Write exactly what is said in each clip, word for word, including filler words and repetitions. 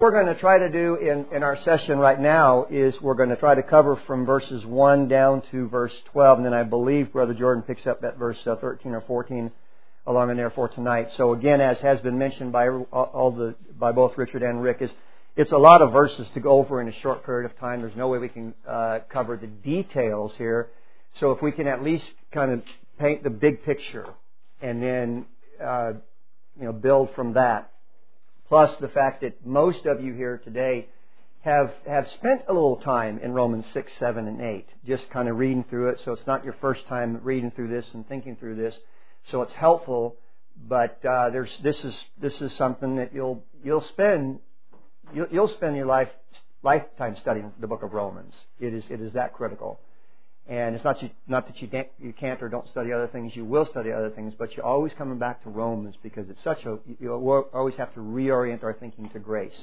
What we're going to try to do in, in our session right now is we're going to try to cover from verses one down to verse twelve, and then I believe Brother Jordan picks up at verse uh, thirteen or fourteen along in there for tonight. So again, as has been mentioned by all the by both Richard and Rick, is it's a lot of verses to go over in a short period of time. There's no way we can uh, cover the details here. So if we can at least kind of paint the big picture and then uh, you know build from that. Plus the fact that most of you here today have have spent a little time in Romans six, seven, and eight, just kind of reading through it. So it's not your first time reading through this and thinking through this. So it's helpful, but uh, there's this is this is something that you'll you'll spend you'll, you'll spend your life lifetime studying the book of Romans. It is it is that critical. And it's not you, not that you can't, you can't or don't study other things. You will study other things, but you're always coming back to Romans because it's such a you always have to reorient our thinking to grace.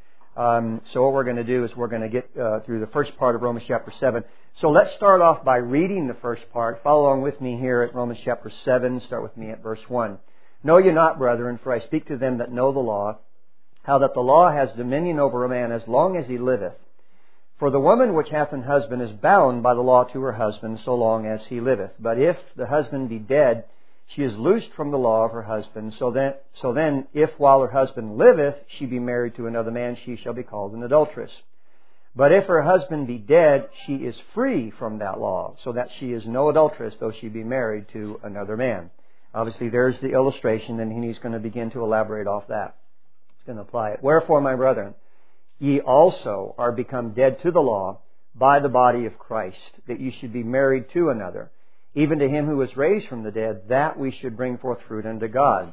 Um, so what we're going to do is we're going to get uh, through the first part of Romans chapter seven. So let's start off by reading the first part. Follow along with me here at Romans chapter seven. Start with me at verse one. Know ye not, brethren, for I speak to them that know the law, how that the law has dominion over a man as long as he liveth. For the woman which hath an husband is bound by the law to her husband so long as he liveth. But if the husband be dead, she is loosed from the law of her husband. So then, so then, if while her husband liveth, she be married to another man, she shall be called an adulteress. But if her husband be dead, she is free from that law, so that she is no adulteress, though she be married to another man. Obviously, there's the illustration, and he's going to begin to elaborate off that. He's going to apply it. Wherefore, my brethren, ye also are become dead to the law by the body of Christ, that ye should be married to another, even to him who was raised from the dead, that we should bring forth fruit unto God.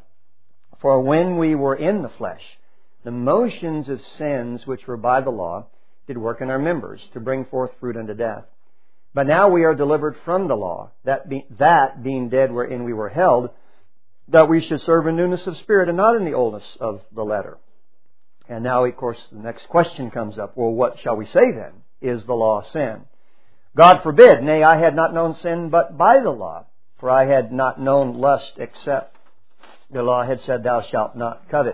For when we were in the flesh, the motions of sins which were by the law did work in our members, to bring forth fruit unto death. But now we are delivered from the law, that, be, that being dead wherein we were held, that we should serve in newness of spirit, and not in the oldness of the letter. And now, of course, the next question comes up. Well, what shall we say then? Is the law sin? God forbid. Nay, I had not known sin but by the law. For I had not known lust except the law had said, thou shalt not covet.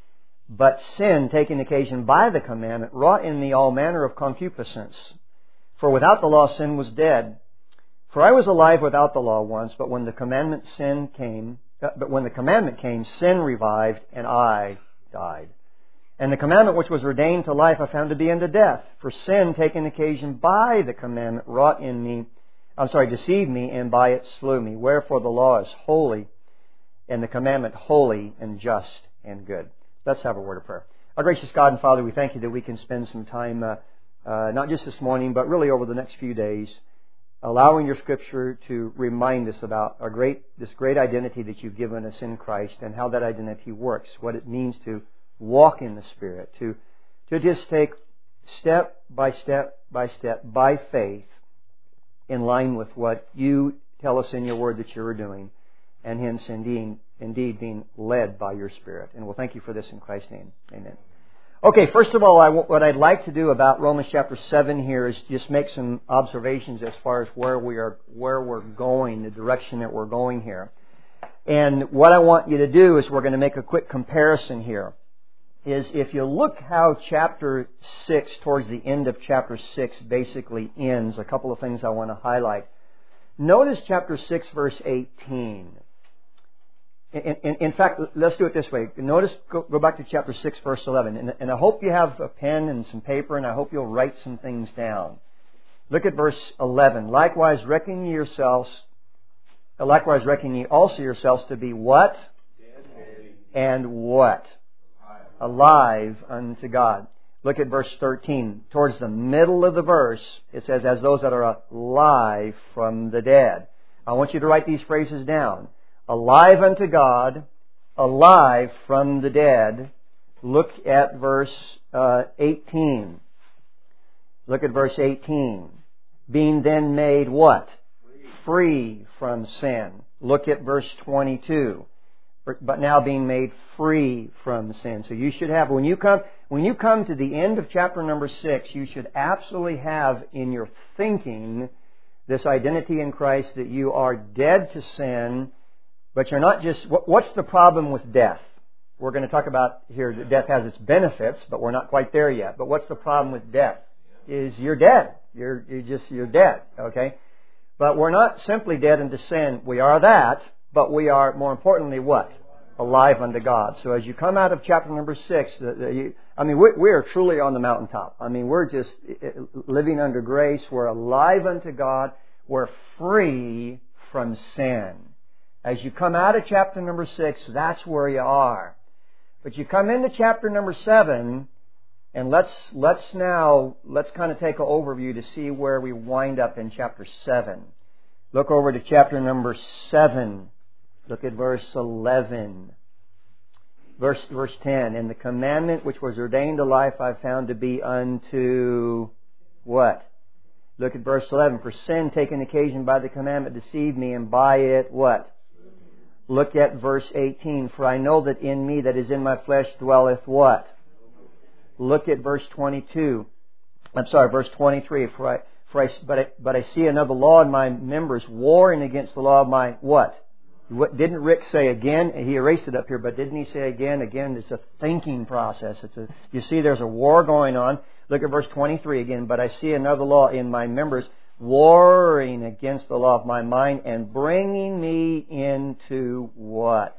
But sin, taking occasion by the commandment, wrought in me all manner of concupiscence. For without the law sin was dead. For I was alive without the law once, but when the commandment sin came, uh, but when the commandment came, sin revived, and I died. And the commandment which was ordained to life I found to be unto death. For sin, taking occasion by the commandment, wrought in me, I'm sorry, deceived me, and by it slew me. Wherefore the law is holy, and the commandment holy and just and good. Let's have a word of prayer. Our gracious God and Father, we thank you that we can spend some time, uh, uh, not just this morning, but really over the next few days, allowing your Scripture to remind us about our great, this great identity that you've given us in Christ, and how that identity works, what it means to walk in the Spirit, to to just take step by step by step by faith in line with what you tell us in your Word that you are doing, and hence indeed, indeed being led by your Spirit. And we'll thank you for this in Christ's name. Amen. Okay, first of all, I, what I'd like to do about Romans chapter seven here is just make some observations as far as where we are, where we're going, the direction that we're going here. And what I want you to do is we're going to make a quick comparison here. Is if you look how chapter six, towards the end of chapter six, basically ends, a couple of things I want to highlight. Notice chapter six, verse eighteen. In, in, in fact, let's do it this way. Notice, go, go back to chapter six, verse eleven. And, and I hope you have a pen and some paper, and I hope you'll write some things down. Look at verse eleven. Likewise, reckon ye yourselves, likewise reckon ye also yourselves to be what? And what? Alive unto God. Look at verse thirteen. Towards the middle of the verse, it says, as those that are alive from the dead. I want you to write these phrases down. Alive unto God, alive from the dead. Look at verse uh, eighteen. Look at verse eighteen. Being then made what? Free. Free from sin. Look at verse twenty-two. But now being made free from sin. So you should have, when you come, when you come to the end of chapter number six, you should absolutely have in your thinking this identity in Christ that you are dead to sin, but you're not just, what's the problem with death? we're going to talk about here that death has its benefits, but we're not quite there yet. But what's the problem with death? Is you're dead. You're, you're just, you're dead. Okay? But we're not simply dead unto sin. We are that, but we are, more importantly, what? Alive unto God. So as you come out of chapter number six, the, the, you, I mean, we, we are truly on the mountaintop. I mean, we're just living under grace. We're alive unto God. We're free from sin. As you come out of chapter number six, that's where you are. But you come into chapter number seven, and let's let's now let's kind of take an overview to see where we wind up in chapter seven. Look over to chapter number seven. Look at verse eleven. Verse verse ten. And the commandment which was ordained to life I found to be unto what? Look at verse eleven. For sin taken occasion by the commandment deceived me, and by it what? Look at verse eighteen. For I know that in me that is in my flesh dwelleth what? Look at verse twenty-two. I'm sorry, verse twenty-three. For I, for I, but I, but I see another law in my members, warring against the law of my what? What didn't Rick say again? He erased it up here, but didn't he say again? Again, it's a thinking process. It's a. You see, there's a war going on. Look at verse twenty-three again. But I see another law in my members, warring against the law of my mind, and bringing me into what?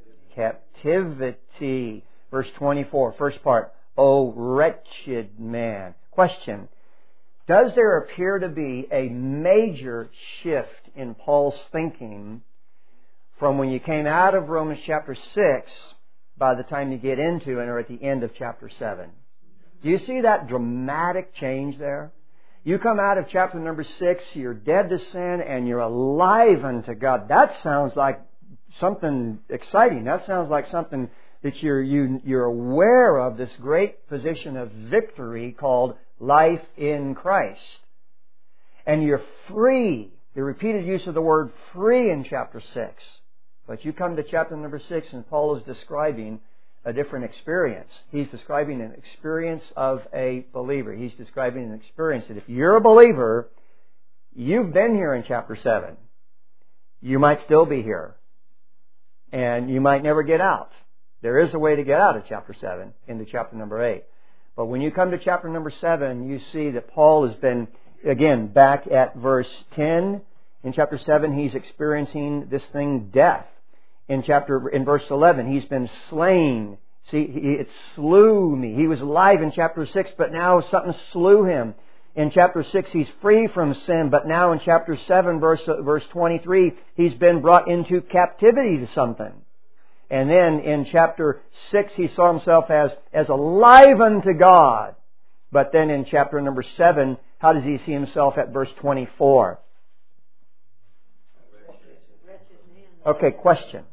Captivity. Verse twenty-four, first part. O wretched man. Question. Does there appear to be a major shift in Paul's thinking from when you came out of Romans chapter six by the time you get into and are at the end of chapter seven? Do you see that dramatic change there? You come out of chapter number six, you're dead to sin, and you're alive unto God. That sounds like something exciting. That sounds like something that you're, you, you're aware of, this great position of victory called life in Christ. And you're free. The repeated use of the word free in chapter six. But you come to chapter number six, and Paul is describing a different experience. He's describing an experience of a believer. He's describing an experience that if you're a believer, you've been here in chapter seven. You might still be here. And you might never get out. There is a way to get out of chapter seven into chapter number eight. But when you come to chapter number seven, you see that Paul has been, again, back at verse ten. In chapter seven, he's experiencing this thing, death. In chapter, in verse eleven, he's been slain. See, it slew me. He was alive in chapter six, but now something slew him. In chapter six, he's free from sin, but now in chapter seven, verse, verse twenty-three, he's been brought into captivity to something. And then in chapter six, he saw himself as, as alive unto God. But then in chapter number seven, how does he see himself at verse twenty-four? Okay, question.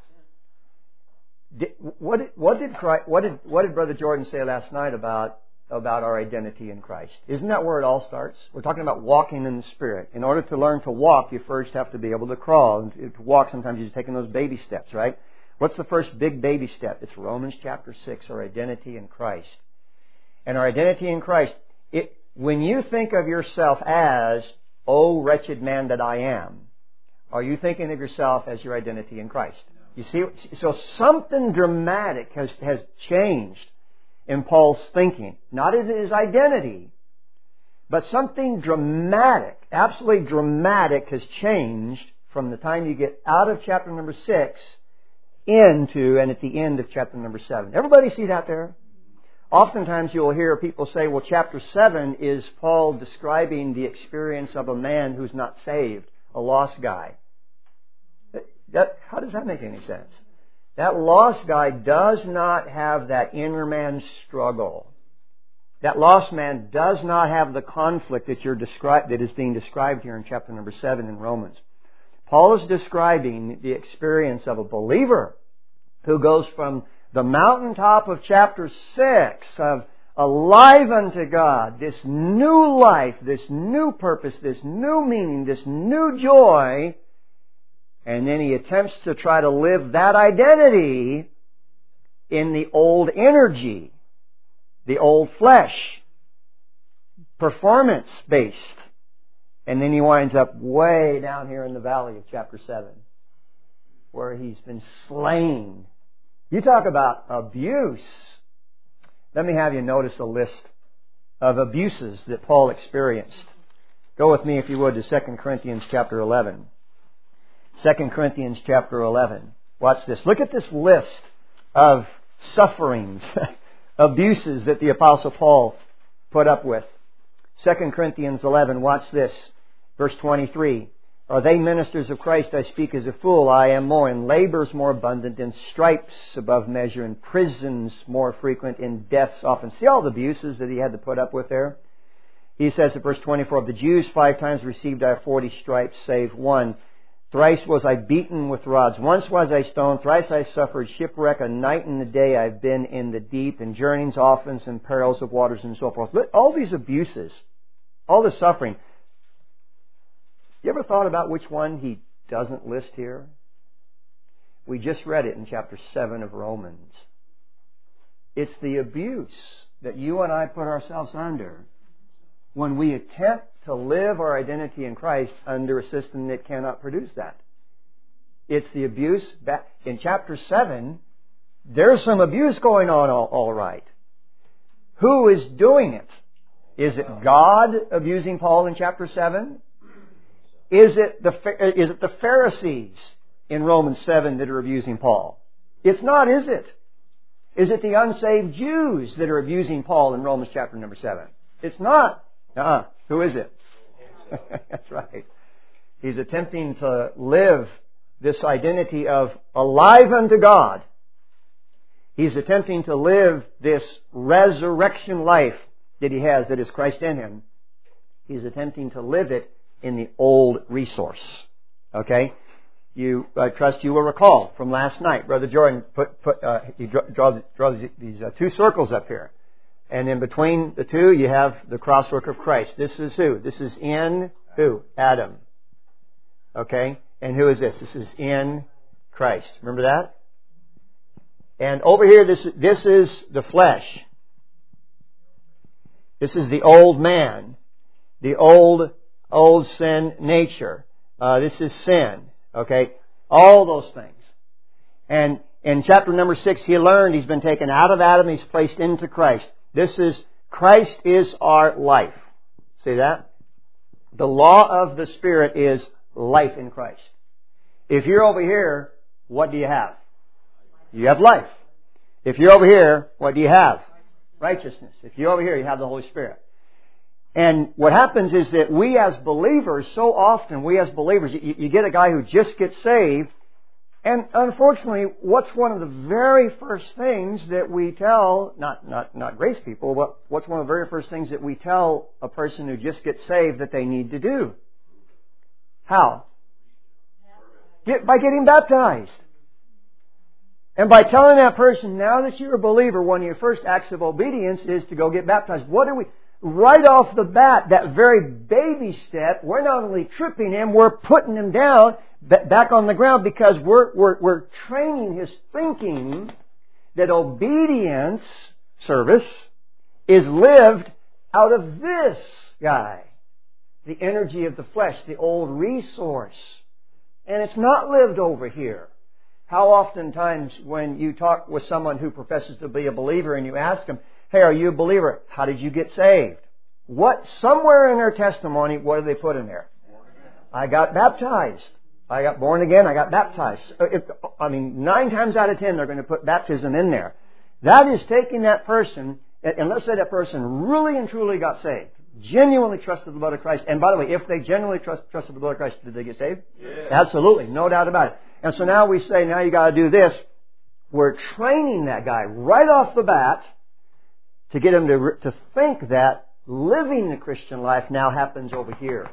Did, what, did, what, did Christ, what, did, what did Brother Jordan say last night about, about our identity in Christ? Isn't that where it all starts? We're talking about walking in the Spirit. In order to learn to walk, you first have to be able to crawl. And to walk, sometimes you're just taking those baby steps, right? What's the first big baby step? It's Romans chapter six, our identity in Christ. And our identity in Christ, it, when you think of yourself as, "O wretched man that I am," are you thinking of yourself as your identity in Christ? You see, so something dramatic has, has changed in Paul's thinking. Not in his identity, but something dramatic, absolutely dramatic has changed from the time you get out of chapter number six into and at the end of chapter number seven. Everybody see that there? Oftentimes you'll hear people say, well, chapter seven is Paul describing the experience of a man who's not saved, a lost guy. That, how does that make any sense? That lost guy does not have that inner man struggle. That lost man does not have the conflict that you're descri- that is being described here in chapter number seven in Romans. Paul is describing the experience of a believer who goes from the mountaintop of chapter six of alive unto God, this new life, this new purpose, this new meaning, this new joy, and then he attempts to try to live that identity in the old energy, the old flesh, performance-based. And then he winds up way down here in the valley of chapter seven, where he's been slain You talk about abuse. Let me have you notice a list of abuses that Paul experienced. Go with me, if you would, to Second Corinthians chapter eleven. Second Corinthians chapter eleven. Watch this. Look at this list of sufferings, abuses that the Apostle Paul put up with. Second Corinthians eleven, watch this. Verse twenty-three. Are they ministers of Christ? I speak as a fool. I am more. In labors more abundant, in stripes above measure, in prisons more frequent, in deaths often. See all the abuses that he had to put up with there? He says in verse twenty-four, of the Jews five times received I forty stripes, save one. Thrice was I beaten with rods. Once was I stoned. Thrice I suffered shipwreck. A night and a day I've been in the deep, in journeys often, and perils of waters, and so forth. All these abuses, all the suffering. You ever thought about which one he doesn't list here? We just read it in chapter seven of Romans. It's the abuse that you and I put ourselves under when we attempt to live our identity in Christ under a system that cannot produce that. It's the abuse. Back in chapter seven, there's some abuse going on all, all right. Who is doing it? Is it God abusing Paul in chapter seven? Is it the is it the Pharisees in Romans seven that are abusing Paul? It's not, is it? Is it the unsaved Jews that are abusing Paul in Romans chapter number seven? It's not. Uh-uh. Who is it? That's right. He's attempting to live this identity of alive unto God. He's attempting to live this resurrection life that he has, that is Christ in him. He's attempting to live it in the old resource. Okay? You, I trust you will recall from last night, Brother Jordan put, put, uh, he draws, draws these uh, two circles up here. And in between the two, you have the crosswork of Christ. This is who? This is in who? Adam. Okay? And who is this? This is in Christ. Remember that? And over here, this, this is the flesh. This is the old man. The old, old sin nature. Uh, this is sin. Okay? All those things. And in chapter number six, he learned he's been taken out of Adam, he's placed into Christ. This is, Christ is our life. See that? The law of the Spirit is life in Christ. If you're over here, what do you have? You have life. If you're over here, what do you have? Righteousness. If you're over here, you have the Holy Spirit. And what happens is that we as believers, so often we as believers, you, you get a guy who just gets saved, and unfortunately, what's one of the very first things that we tell, not, not, not grace people, but what's one of the very first things that we tell a person who just gets saved that they need to do? How? Get, by getting baptized. And by telling that person, now that you're a believer, one of your first acts of obedience is to go get baptized. What do we... Right off the bat, that very baby step, we're not only tripping him, we're putting him down back on the ground because we're, we're, we're training his thinking that obedience, service, is lived out of this guy. The energy of the flesh, the old resource. And it's not lived over here. How oftentimes when you talk with someone who professes to be a believer and you ask them, hey, are you a believer? How did you get saved? What, somewhere in their testimony, what do they put in there? I got baptized. I got born again. I got baptized. If, I mean, nine times out of ten, they're going to put baptism in there. That is taking that person, and let's say that person really and truly got saved, genuinely trusted the blood of Christ. And by the way, if they genuinely trust, trusted the blood of Christ, did they get saved? Yes. Absolutely. No doubt about it. And so now we say, now you got to do this. We're training that guy right off the bat to get him to, to think that living the Christian life now happens over here.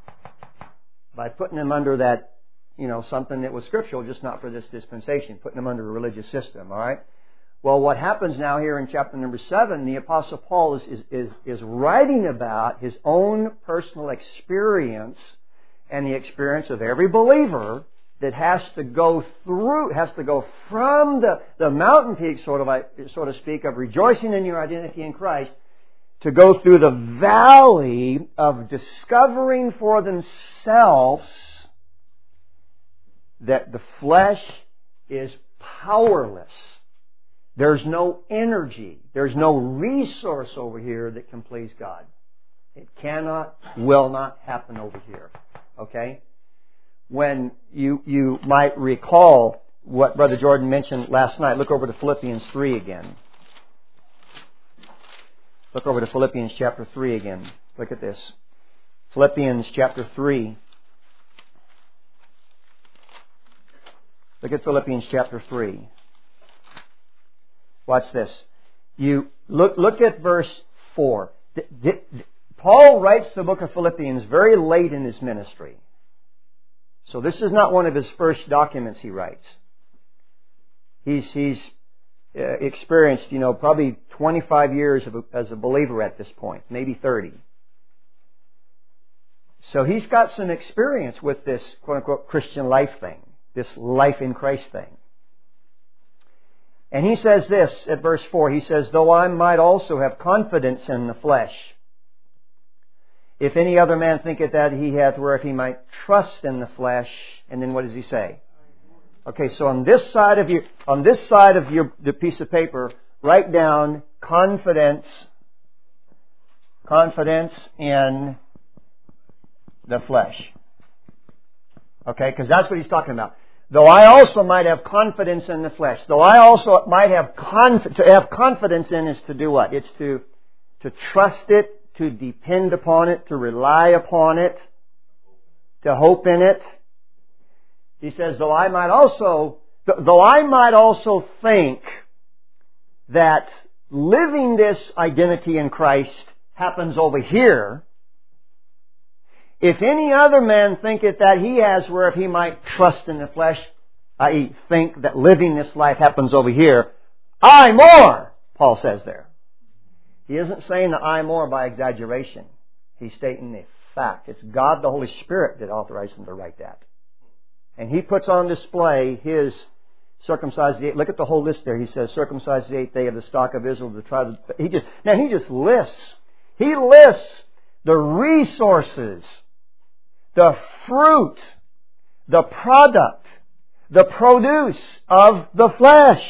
By putting him under that, you know, something that was scriptural, just not for this dispensation, putting him under a religious system, all right? Well, what happens now here in chapter number seven, the Apostle Paul is, is, is, is writing about his own personal experience and the experience of every believer that has to go through, has to go from the, the mountain peak, sort of, so to speak, of rejoicing in your identity in Christ, to go through the valley of discovering for themselves that the flesh is powerless There's no energy. There's no resource over here that can please God. It cannot, will not happen over here. Okay? When you, you might recall what Brother Jordan mentioned last night, look over to Philippians three again. Look over to Philippians chapter three again. Look at this. Philippians chapter three. Look at Philippians chapter three. Watch this. You look look at verse four. Paul writes the book of Philippians very late in his ministry. So this is not one of his first documents he writes. He's he's uh, experienced, you know, probably twenty-five years of a, as a believer at this point, maybe thirty. So he's got some experience with this quote-unquote Christian life thing, this life in Christ thing. And he says this at verse four, he says, though I might also have confidence in the flesh, if any other man thinketh that he hath whereof he might trust in the flesh, and then what does he say? Okay, so on this side of your, on this side of your the piece of paper, write down confidence, confidence in the flesh. Okay, because that's what he's talking about. Though I also might have confidence in the flesh. Though I also might have conf- to have confidence in is to do what? It's to to trust it, to depend upon it, to rely upon it, to hope in it. He says, though I might also, though I might also think that living this identity in Christ happens over here, if any other man thinketh that he has whereof he might trust in the flesh, that is, think that living this life happens over here, I more, Paul says there. He isn't saying the I more by exaggeration. He's stating the fact. It's God the Holy Spirit that authorized him to write that. And he puts on display his circumcised the eighth. Look at the whole list there. He says, circumcised the eighth day of the stock of Israel, the tribe of... He just, now he just lists. He lists the resources, the fruit, the product, the produce of the flesh.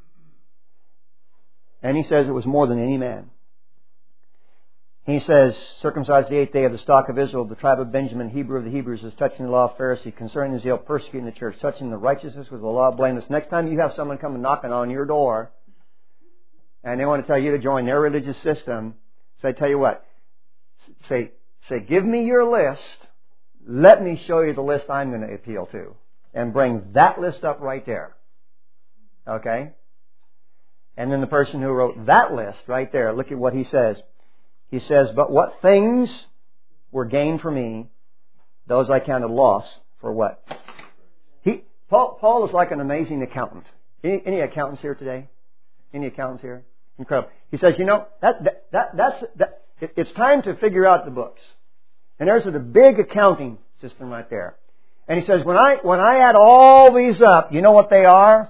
And he says it was more than any man. He says, circumcised the eighth day of the stock of Israel, the tribe of Benjamin, Hebrew of the Hebrews, is touching the law of Pharisee, concerning the zeal, persecuting the church, touching the righteousness with the law of blameless. Next time you have someone come knocking on your door, and they want to tell you to join their religious system, say, tell you what, say, say, give me your list, let me show you the list I'm going to appeal to, and bring that list up right there. Okay? And then the person who wrote that list right there, look at what he says. He says, but what things were gained for me, those I counted loss for what? He, Paul, Paul is like an amazing accountant. Any, any accountants here today? Any accountants here? Incredible. He says, you know, that, that, that that's, that, it, it's time to figure out the books. And there's a big accounting system right there. And he says, when I, when I add all these up, you know what they are?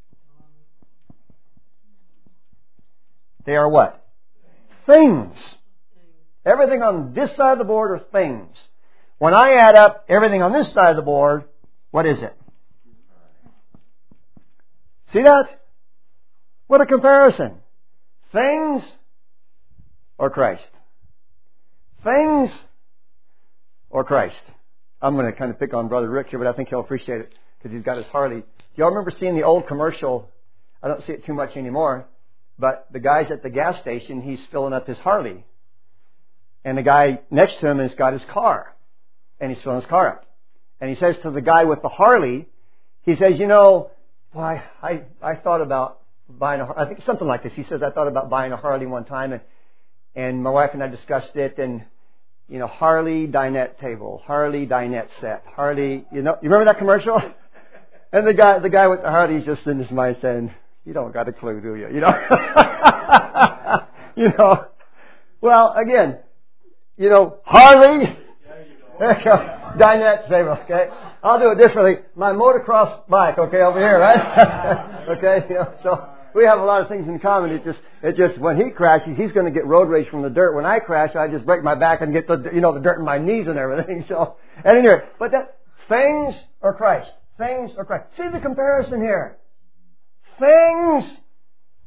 They are what? Things. Everything on this side of the board are things. When I add up everything on this side of the board, what is it? See that? What a comparison. Things or Christ? Things or Christ? I'm going to kind of pick on Brother Rick here, but I think he'll appreciate it because he's got his Harley. Do y'all remember seeing the old commercial? I don't see it too much anymore. But the guy's at the gas station, he's filling up his Harley. And the guy next to him has got his car. And he's filling his car up. And he says to the guy with the Harley, he says, you know, boy, I, I thought about buying a Harley. I think something like this. He says, I thought about buying a Harley one time. And, and my wife and I discussed it. And, you know, Harley dinette table, Harley dinette set, Harley, you know, you remember that commercial? And the guy, the guy with the Harley is just in his mind saying, you don't got a clue, do you? You know? You know? Well, again, you know, Harley, there you go, dinette table, okay? I'll do it differently. My motocross bike, okay, over here, right? Okay, you know, so we have a lot of things in common. It just, it just, when he crashes, he's going to get road rage from the dirt. When I crash, I just break my back and get the, you know, the dirt in my knees and everything. So, anyway, but that, things or Christ? Things or Christ? See the comparison here. Things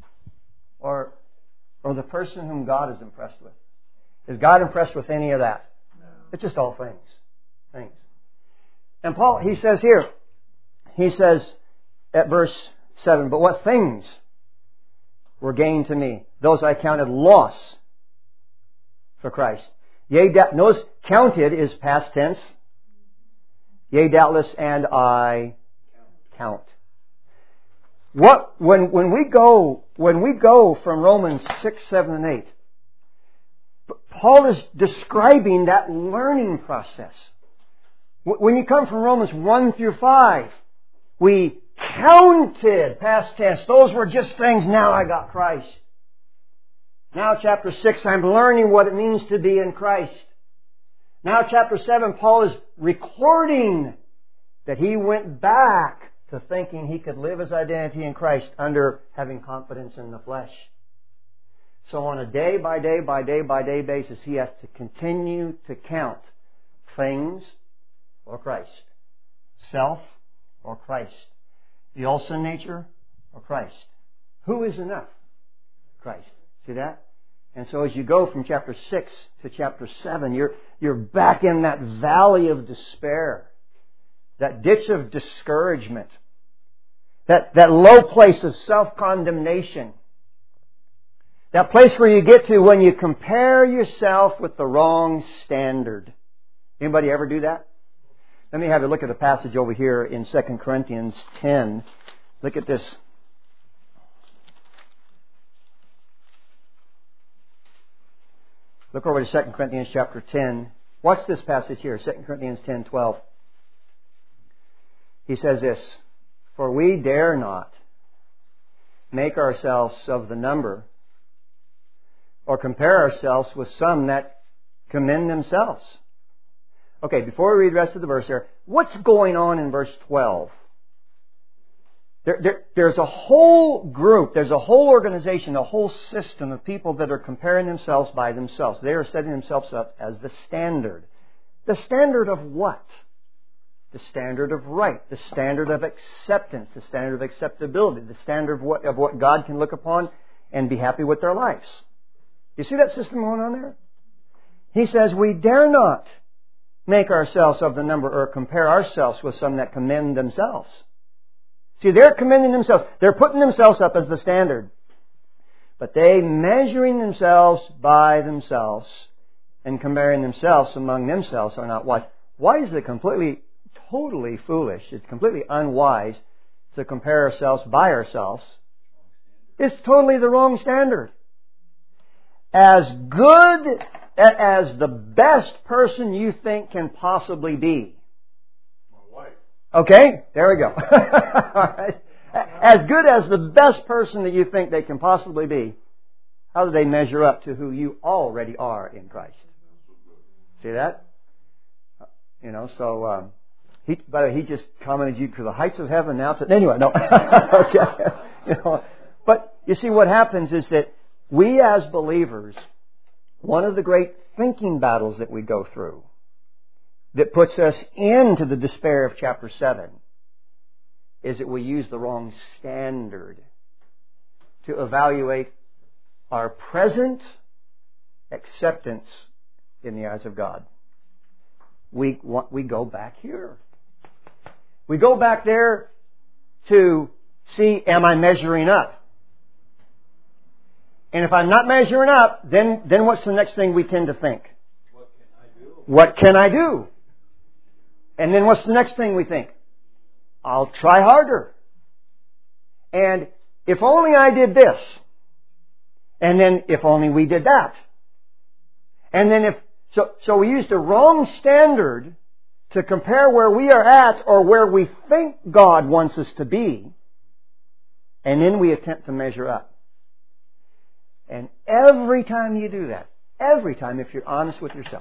or, or the person whom God is impressed with? Is God impressed with any of that? No. It's just all things. Things. And Paul, he says here, he says at verse seven, but what things were gain to me? Those I counted loss for Christ. Yea, notice counted is past tense. Yea, doubtless, and I count. What when when we go when we go from Romans six, seven, and eight, Paul is describing that learning process. When you come from Romans one through five, we counted, past tense. Those were just things. Now I got Christ. Now chapter six, I'm learning what it means to be in Christ. Now chapter seven, Paul is recording that he went back to thinking he could live his identity in Christ under having confidence in the flesh. So on a day by day by day by day basis, he has to continue to count things or Christ. Self or Christ. The all sin nature or Christ. Who is enough? Christ. See that? And so as you go from chapter six to chapter seven, you're, you're back in that valley of despair. That ditch of discouragement. That, that low place of self-condemnation. That place where you get to when you compare yourself with the wrong standard. Anybody ever do that? Let me have a look at a passage over here in Second Corinthians ten. Look at this. Look over to Second Corinthians chapter ten. Watch this passage here, Second Corinthians ten twelve. He says this, for we dare not make ourselves of the number or compare ourselves with some that commend themselves. Okay, before we read the rest of the verse here, what's going on in verse twelve? There, there, there's a whole group, there's a whole organization, a whole system of people that are comparing themselves by themselves. They are setting themselves up as the standard. The standard of what? The standard of right, the standard of acceptance, the standard of acceptability, the standard of what, of what God can look upon and be happy with their lives. You see that system going on there? He says, we dare not make ourselves of the number or compare ourselves with some that commend themselves. See, they're commending themselves. They're putting themselves up as the standard. But they measuring themselves by themselves and comparing themselves among themselves are not wise. Why is it completely totally foolish? It's completely unwise to compare ourselves by ourselves. It's totally the wrong standard. As good as the best person you think can possibly be. My wife. Okay, there we go. All right. As good as the best person that you think they can possibly be, how do they measure up to who you already are in Christ? See that? You know, so... Um, He, by the way, he just commented you to the heights of heaven now. To, anyway, no. Okay. You know, but you see what happens is that we as believers, one of the great thinking battles that we go through that puts us into the despair of chapter seven is that we use the wrong standard to evaluate our present acceptance in the eyes of God. We, we go back here. We go back there to see, am I measuring up? And if I'm not measuring up, then, then what's the next thing we tend to think? What can I do? What can I do? And then what's the next thing we think? I'll try harder. And if only I did this. And then if only we did that. And then if, so, so we used the wrong standard to compare where we are at or where we think God wants us to be. And then we attempt to measure up. And every time you do that, every time, if you're honest with yourself,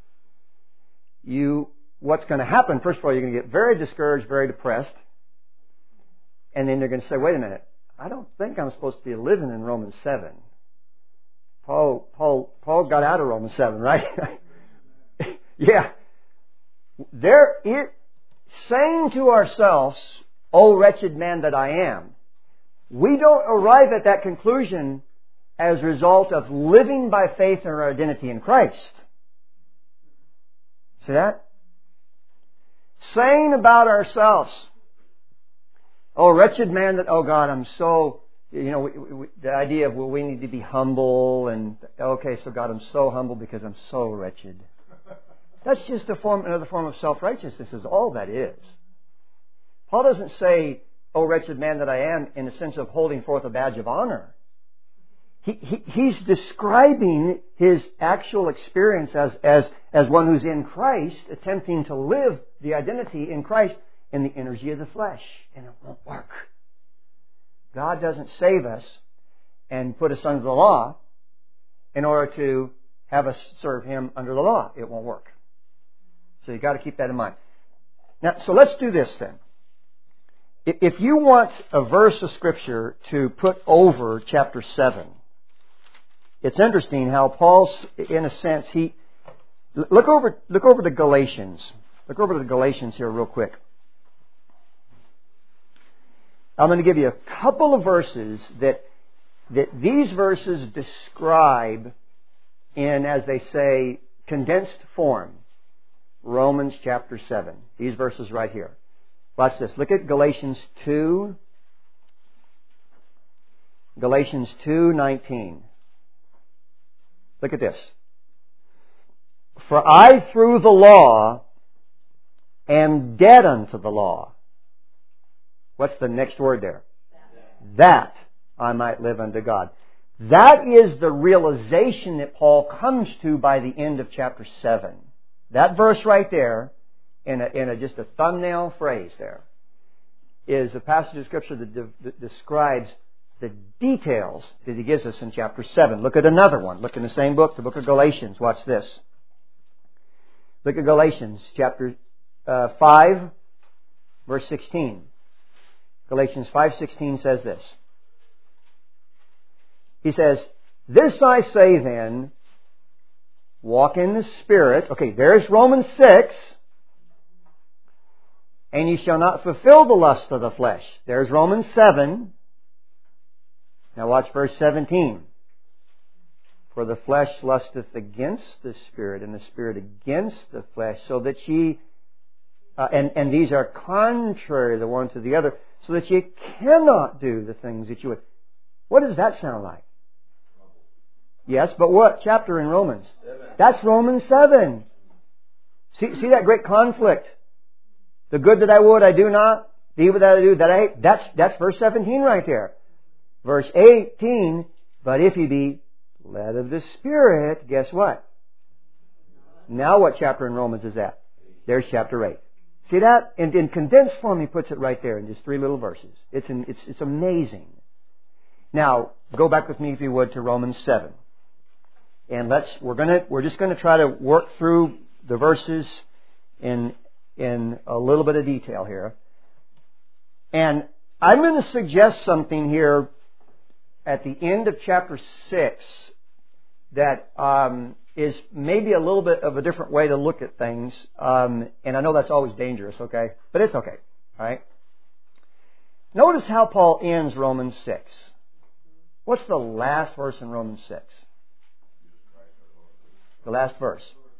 you, what's going to happen, first of all, you're going to get very discouraged, very depressed. And then you're going to say, wait a minute, I don't think I'm supposed to be living in Romans seven. Paul, Paul, Paul got out of Romans seven, right? Yeah. There, it, saying to ourselves, "O wretched man that I am," we don't arrive at that conclusion as a result of living by faith in our identity in Christ. See that? Saying about ourselves, oh, wretched man that, oh God, I'm so, you know, we, we, the idea of, well, we need to be humble, and, okay, so God, I'm so humble because I'm so wretched. That's just a form, another form of self-righteousness is all that is. Paul doesn't say, oh, wretched man that I am, in the sense of holding forth a badge of honor. He, he, he's describing his actual experience as, as, as one who's in Christ, attempting to live the identity in Christ in the energy of the flesh. And it won't work. God doesn't save us and put us under the law in order to have us serve Him under the law. It won't work. So you've got to keep that in mind. Now, so let's do this then. If you want a verse of Scripture to put over chapter seven, it's interesting how Paul's, in a sense, he look over look over to Galatians. Look over to the Galatians here real quick. I'm going to give you a couple of verses that that these verses describe in, as they say, condensed form. Romans chapter seven. These verses right here. Watch this. Look at Galatians two. Galatians two nineteen. Look at this. For I through the law am dead unto the law. What's the next word there? That I might live unto God. That is the realization that Paul comes to by the end of chapter seven. That verse right there, in a, in a just a thumbnail phrase there, is a passage of Scripture that, de- that describes the details that he gives us in chapter seven. Look at another one. Look in the same book, the book of Galatians. Watch this. Look at Galatians chapter uh, five, verse sixteen. Galatians five sixteen says this. He says, "This I say then, walk in the Spirit." Okay, there's Romans six. "And ye shall not fulfill the lust of the flesh." There's Romans seven. Now watch verse seventeen. "For the flesh lusteth against the Spirit, and the Spirit against the flesh, so that ye, uh, and, and these are contrary the one to the other, so that ye cannot do the things that you would." What does that sound like? Yes, but what chapter in Romans? Seven. That's Romans seven. See, see that great conflict? The good that I would, I do not. The evil that I do, that I hate. That's, that's verse seventeen right there. Verse eighteen, "But if ye be led of the Spirit," guess what? Now what chapter in Romans is that? There's chapter eight. See that? In, in condensed form, he puts it right there in just three little verses. It's, an, it's, it's amazing. Now, go back with me, if you would, to Romans seven. And let's, we're gonna, we're just gonna try to work through the verses in, in a little bit of detail here. And I'm going to suggest something here at the end of chapter six that um, is maybe a little bit of a different way to look at things. Um, and I know that's always dangerous, okay? But it's okay, all right? Notice how Paul ends Romans six. What's the last verse in Romans six? The last verse.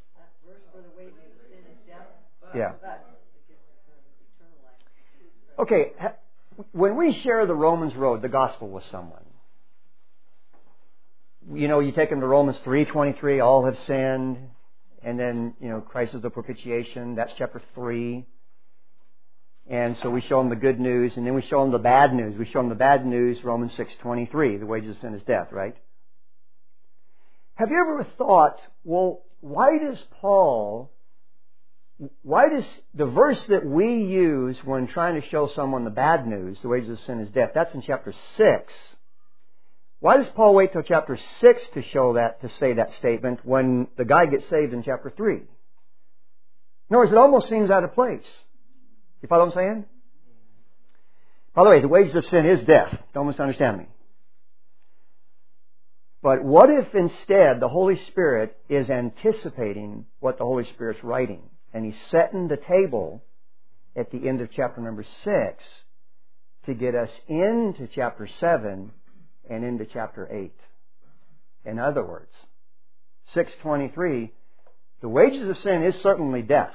Yeah. Okay, when we share the Romans road, the gospel with someone, you know, you take them to Romans three twenty-three, all have sinned, and then, you know, Christ is the propitiation, that's chapter three. And so we show them the good news, and then we show them the bad news. We show them the bad news, Romans six twenty-three, the wages of sin is death, right? Have you ever thought, well, why does Paul, why does the verse that we use when trying to show someone the bad news, the wages of sin is death, that's in chapter six. Why does Paul wait till chapter six to show that, to say that statement, when the guy gets saved in chapter three? In other words, it almost seems out of place. You follow what I'm saying? By the way, the wages of sin is death. Don't misunderstand me. But what if instead the Holy Spirit is anticipating what the Holy Spirit's writing, and He's setting the table at the end of chapter number six to get us into chapter seven and into chapter eight? In other words, six twenty-three, the wages of sin is certainly death.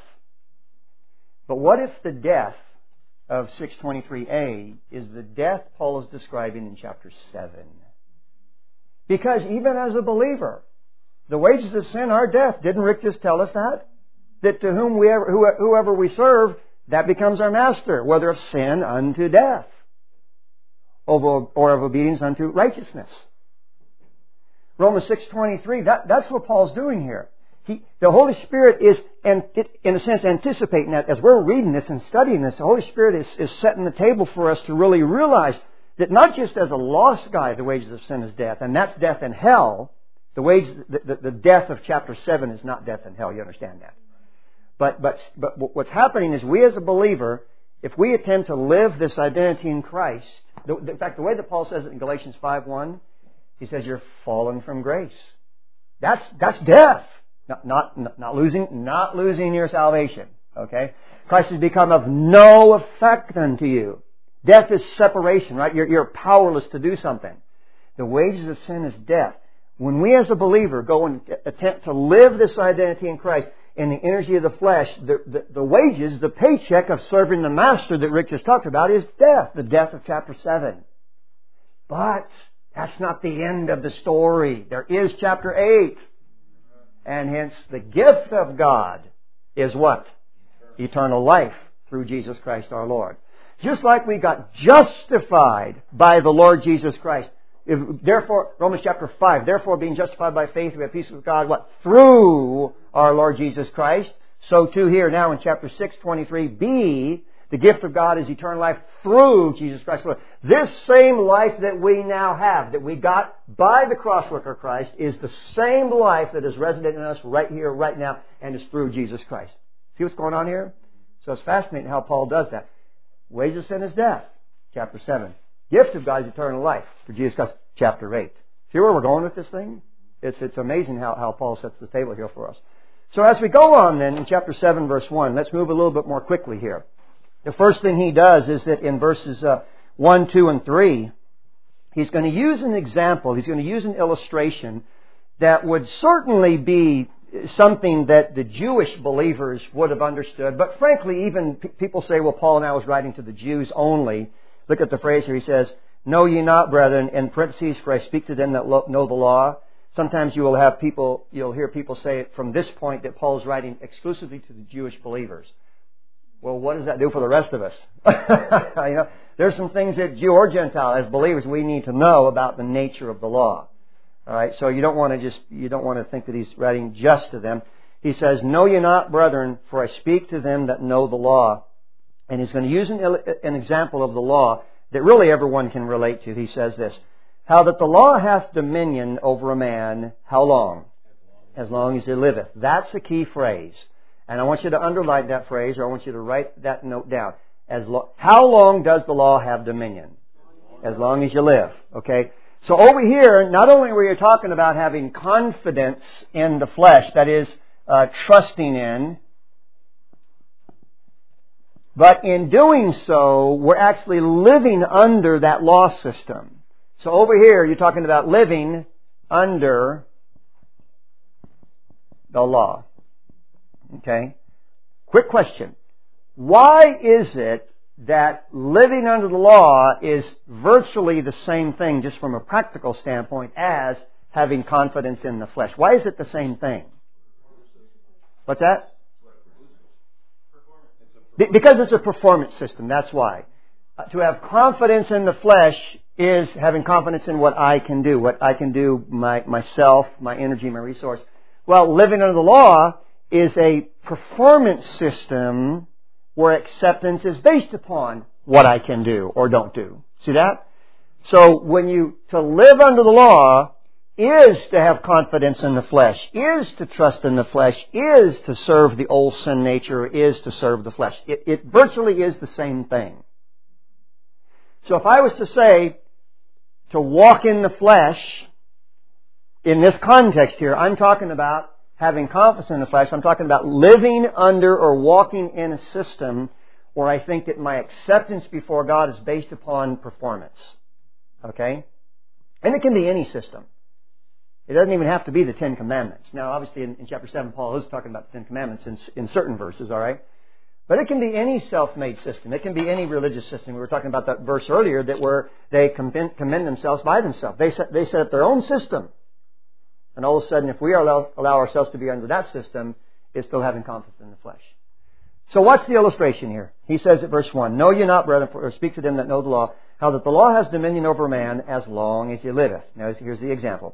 But what if the death of six twenty-three A is the death Paul is describing in chapter seven? Because even as a believer, the wages of sin are death. Didn't Rick just tell us that? That to whom we ever, whoever we serve, that becomes our master, whether of sin unto death, or of obedience unto righteousness. Romans six twenty-three, that, that's what Paul's doing here. He, the Holy Spirit is, and it, in a sense, anticipating that. As we're reading this and studying this, the Holy Spirit is, is setting the table for us to really realize that not just as a lost guy, the wages of sin is death, and that's death in hell. The wages, the, the, the death of chapter seven is not death in hell. You understand that? But, but, but what's happening is we as a believer, if we attempt to live this identity in Christ, the, in fact, the way that Paul says it in Galatians five one, he says you're fallen from grace. That's, that's death. Not, not, not losing, not losing your salvation. Okay? Christ has become of no effect unto you. Death is separation, right? You're, you're powerless to do something. The wages of sin is death. When we as a believer go and attempt to live this identity in Christ in the energy of the flesh, the, the, the wages, the paycheck of serving the master that Rick just talked about is death, the death of chapter seven. But that's not the end of the story. There is chapter eight. And hence the gift of God is what? Eternal life through Jesus Christ our Lord. Just like we got justified by the Lord Jesus Christ. If, therefore, Romans chapter five, therefore being justified by faith, we have peace with God, what? Through our Lord Jesus Christ. So too here now in chapter six twenty-three b, the gift of God is eternal life through Jesus Christ. This same life that we now have, that we got by the crosswork of Christ, is the same life that is resident in us right here, right now, and is through Jesus Christ. See what's going on here? So it's fascinating how Paul does that. Wages of sin is death, chapter seven. Gift of God is eternal life, for Jesus Christ, chapter eight. See where we're going with this thing? It's, it's amazing how, how Paul sets the table here for us. So as we go on then, in chapter seven, verse one, let's move a little bit more quickly here. The first thing he does is that in verses uh, one, two, and three, he's going to use an example, he's going to use an illustration that would certainly be something that the Jewish believers would have understood. But frankly, even p- people say, well, Paul now is writing to the Jews only. Look at the phrase here. He says, know ye not, brethren, in parentheses, for I speak to them that lo- know the law. Sometimes you will have people, you'll hear people say it from this point that Paul is writing exclusively to the Jewish believers. Well, what does that do for the rest of us? you know, there's some things that Jew or Gentile, as believers, we need to know about the nature of the law. All right, so you don't want to just you don't want to think that he's writing just to them. He says, "Know ye not, brethren, for I speak to them that know the law." And he's going to use an, an example of the law that really everyone can relate to. He says this: "How that the law hath dominion over a man, how long? As long as he liveth." That's a key phrase. And I want you to underline that phrase, or I want you to write that note down. As lo- How long does the law have dominion? As long as you live. Okay? So over here, not only were you talking about having confidence in the flesh, that is, uh, trusting in, but in doing so, we're actually living under that law system. So over here, you're talking about living under the law. Okay? Quick question. Why is it that living under the law is virtually the same thing, just from a practical standpoint, as having confidence in the flesh? Why is it the same thing? What's that? Because it's a performance system, that's why. Uh, to have confidence in the flesh is having confidence in what I can do, what I can do my, myself, my energy, my resource. Well, living under the law is a performance system where acceptance is based upon what I can do or don't do. See that? So when you, to live under the law is to have confidence in the flesh, is to trust in the flesh, is to serve the old sin nature, is to serve the flesh. It, it virtually is the same thing. So if I was to say to walk in the flesh, in this context here, I'm talking about having confidence in the flesh. I'm talking about living under or walking in a system where I think that my acceptance before God is based upon performance. Okay? And it can be any system. It doesn't even have to be the Ten Commandments. Now, obviously, in, in chapter seven, Paul is talking about the Ten Commandments in, in certain verses, all right? But it can be any self-made system. It can be any religious system. We were talking about that verse earlier that where they commend, commend themselves by themselves. They set, they set up their own system. And all of a sudden, if we allow, allow ourselves to be under that system, it's still having confidence in the flesh. So what's the illustration here? He says at verse one, Know ye not, brethren, for, or speak to them that know the law, how that the law has dominion over man as long as he liveth. Now here's the example.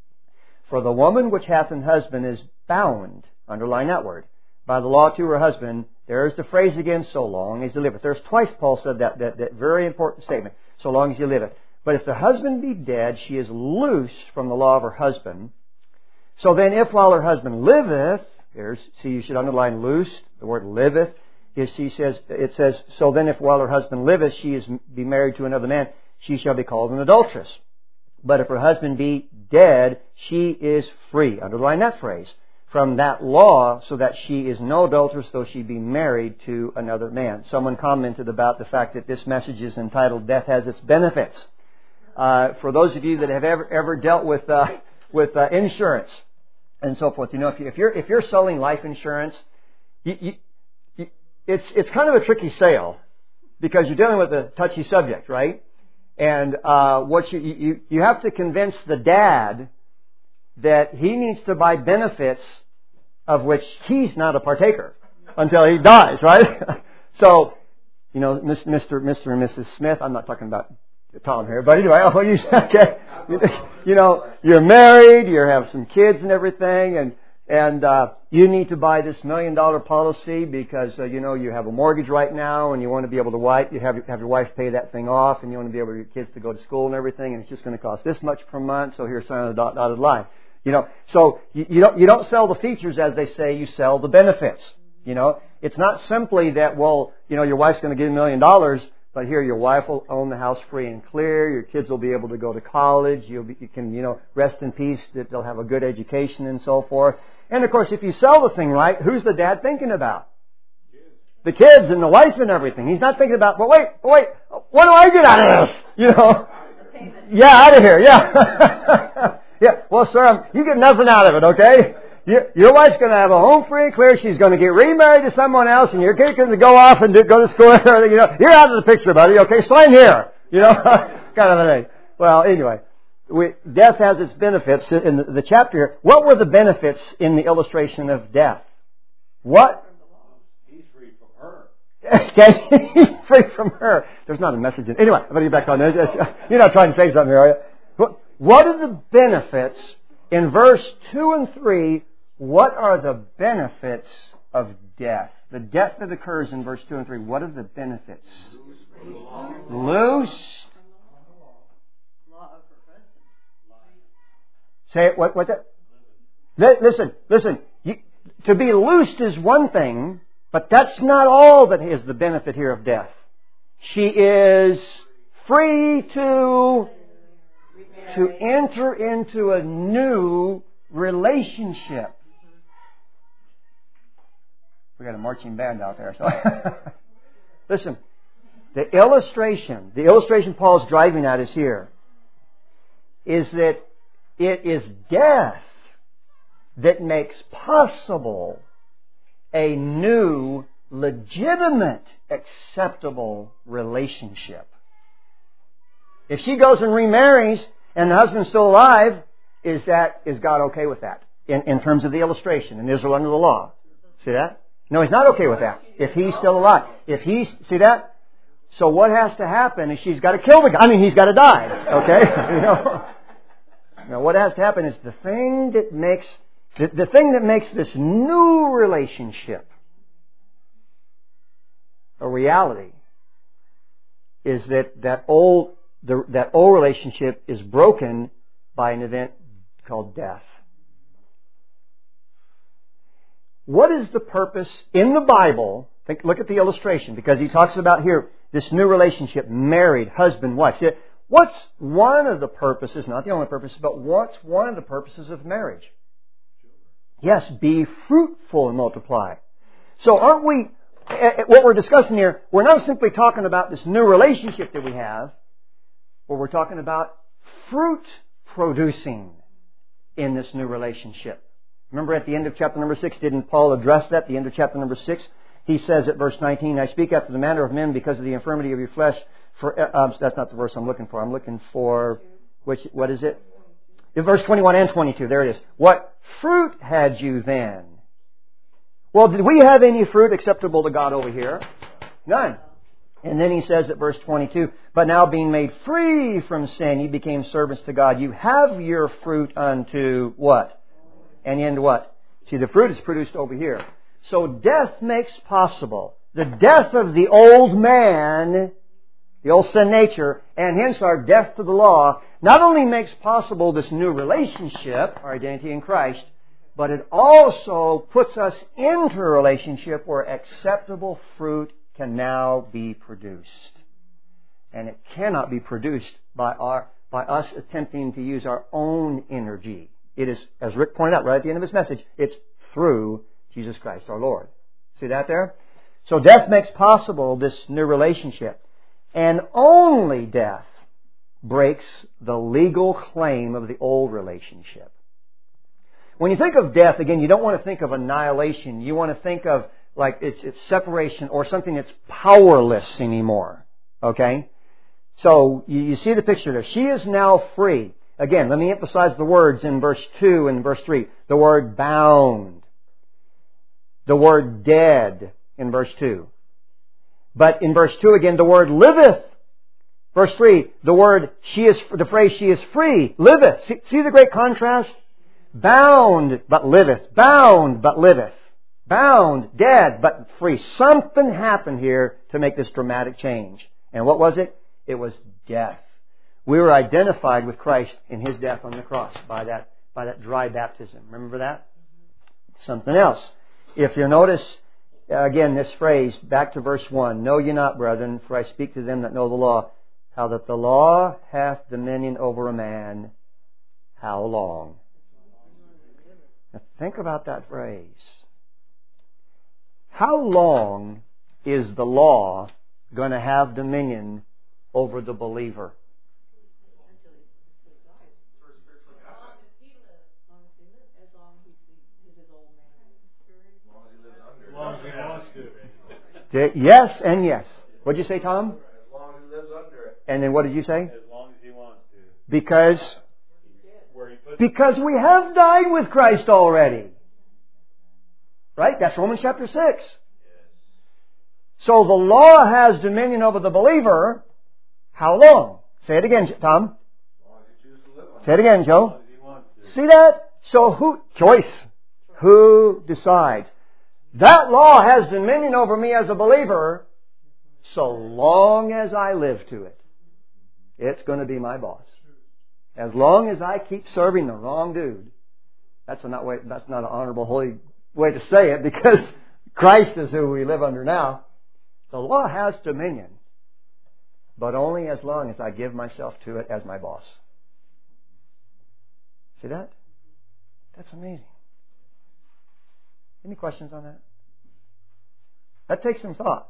For the woman which hath an husband is bound, underline that word, by the law to her husband. There's the phrase again, so long as he liveth. There's twice Paul said that, that, that very important statement, so long as he liveth. But if the husband be dead, she is loosed from the law of her husband. So then if while her husband liveth, here's, see, you should underline loosed, the word liveth. Is, she says, it says, so then if while her husband liveth, she is be married to another man, she shall be called an adulteress. But if her husband be dead, she is free. Underline that phrase. From that law, so that she is no adulteress, though she be married to another man. Someone commented about the fact that this message is entitled "Death Has Its Benefits." Uh, for those of you that have ever ever dealt with uh, with uh, insurance and so forth, you know, if, you, if you're if you're selling life insurance, you, you, you, it's it's kind of a tricky sale because you're dealing with a touchy subject, right? And uh, what you, you you have to convince the dad that he needs to buy benefits of which he's not a partaker until he dies, right? So, you know, Mister Mister and Missus Smith, I'm not talking about Tom here, but anyway, I'll use okay. You know, you're married, you have some kids and everything, and and uh, you need to buy this million dollar policy because uh, you know you have a mortgage right now, and you want to be able to wipe, you have have your wife pay that thing off, and you want to be able for your kids to go to school and everything, and it's just going to cost this much per month. So here's sign of the dotted line. You know, so you, you don't you don't sell the features, as they say. You sell the benefits. You know, it's not simply that, well, you know, your wife's going to give you a million dollars, but here your wife will own the house free and clear. Your kids will be able to go to college. You'll be, you can, you know, rest in peace that they'll have a good education and so forth. And of course, if you sell the thing right, who's the dad thinking about? The kids and the wife and everything. He's not thinking about, well, wait, wait, what do I get out of this? You know, yeah, out of here, yeah. Yeah, well, sir, um, you get nothing out of it, okay? Your, your wife's going to have a home free and clear. She's going to get remarried to someone else, and your kid's going to go off and do, go to school and everything. You know, you're out of the picture, buddy. Okay, sign here. You know, kind of a thing. Well, anyway, we, death has its benefits in the, the chapter here. What were the benefits in the illustration of death? What? He's free from her. Okay, he's free from her. There's not a message in. Anyway, I'm going to get back on there. You're not trying to say something here, are you? What, what are the benefits in verse two and three? What are the benefits of death? The death that occurs in verse two and three. What are the benefits? Loosed. Say it. What? What's that? Listen, listen. You, to be loosed is one thing, but that's not all that is the benefit here of death. She is free to to enter into a new relationship. We got a marching band out there. So listen, the illustration, the illustration Paul's driving at is here, is that it is death that makes possible a new, legitimate, acceptable relationship. If she goes and remarries and the husband's still alive, is that is God okay with that in, in terms of the illustration in Israel under the law? See that? No, He's not okay with that. If he's still alive, if he's see that, so what has to happen is she's got to kill the guy. I mean, he's got to die. Okay, you know. Now, what has to happen is the thing that makes the, the thing that makes this new relationship a reality is that that old the, that old relationship is broken by an event called death. What is the purpose in the Bible? Think, look at the illustration, because he talks about here this new relationship, married, husband, wife. See, what's one of the purposes, not the only purpose, but what's one of the purposes of marriage? Yes, be fruitful and multiply. So aren't we, what we're discussing here, we're not simply talking about this new relationship that we have, but we're talking about fruit producing. in this new relationship. Remember at the end of chapter number six, didn't Paul address that? At the end of chapter number six, he says at verse nineteen, I speak after the manner of men because of the infirmity of your flesh. For uh, that's not the verse I'm looking for. I'm looking for, which, what is it? In verse twenty-one and twenty-two. There it is. What fruit had you then? Well, did we have any fruit acceptable to God over here? None. And then he says at verse twenty-two, but now being made free from sin, you became servants to God. You have your fruit unto what? And into what? See, the fruit is produced over here. So death makes possible the death of the old man, the old sin nature, and hence our death to the law, not only makes possible this new relationship, our identity in Christ, but it also puts us into a relationship where acceptable fruit can now be produced. And it cannot be produced by our by us attempting to use our own energy. It is, as Rick pointed out right at the end of his message, it's through Jesus Christ our Lord. See that there? So death makes possible this new relationship. And only death breaks the legal claim of the old relationship. When you think of death, again, you don't want to think of annihilation. You want to think of like it's, it's separation or something that's powerless anymore. Okay? So you, you see the picture there. She is now free. Again, let me emphasize the words in verse two and verse three. The word bound. The word dead in verse two. But in verse two again, the word liveth. Verse three, the word she is, the phrase she is free, liveth. See, see the great contrast? Bound, but liveth. Bound, but liveth. Bound, dead, but free. Something happened here to make this dramatic change. And what was it? It was death. We were identified with Christ in His death on the cross by that, by that dry baptism. Remember that? Something else. If you notice, again, this phrase, back to verse one, know ye not, brethren, for I speak to them that know the law, how that the law hath dominion over a man, how long? Now think about that phrase. How long is the law going to have dominion over the believer? Yes and yes. What did you say, Tom? As long as he lives under it. And then what did you say? As long as he wants to. Because, Where he puts because we have died with Christ already. Right? That's Romans chapter six. Yes. So the law has dominion over the believer. How long? Say it again, Tom. As long as he chooses to live on Say it again, As Joe. long as he wants to. See that? So who? Choice. Who decides? That law has dominion over me as a believer so long as I live to it. It's going to be my boss. As long as I keep serving the wrong dude. That's not way, that's not an honorable, holy way to say it because Christ is who we live under now. The law has dominion, but only as long as I give myself to it as my boss. See that? That's amazing. Any questions on that? That takes some thought.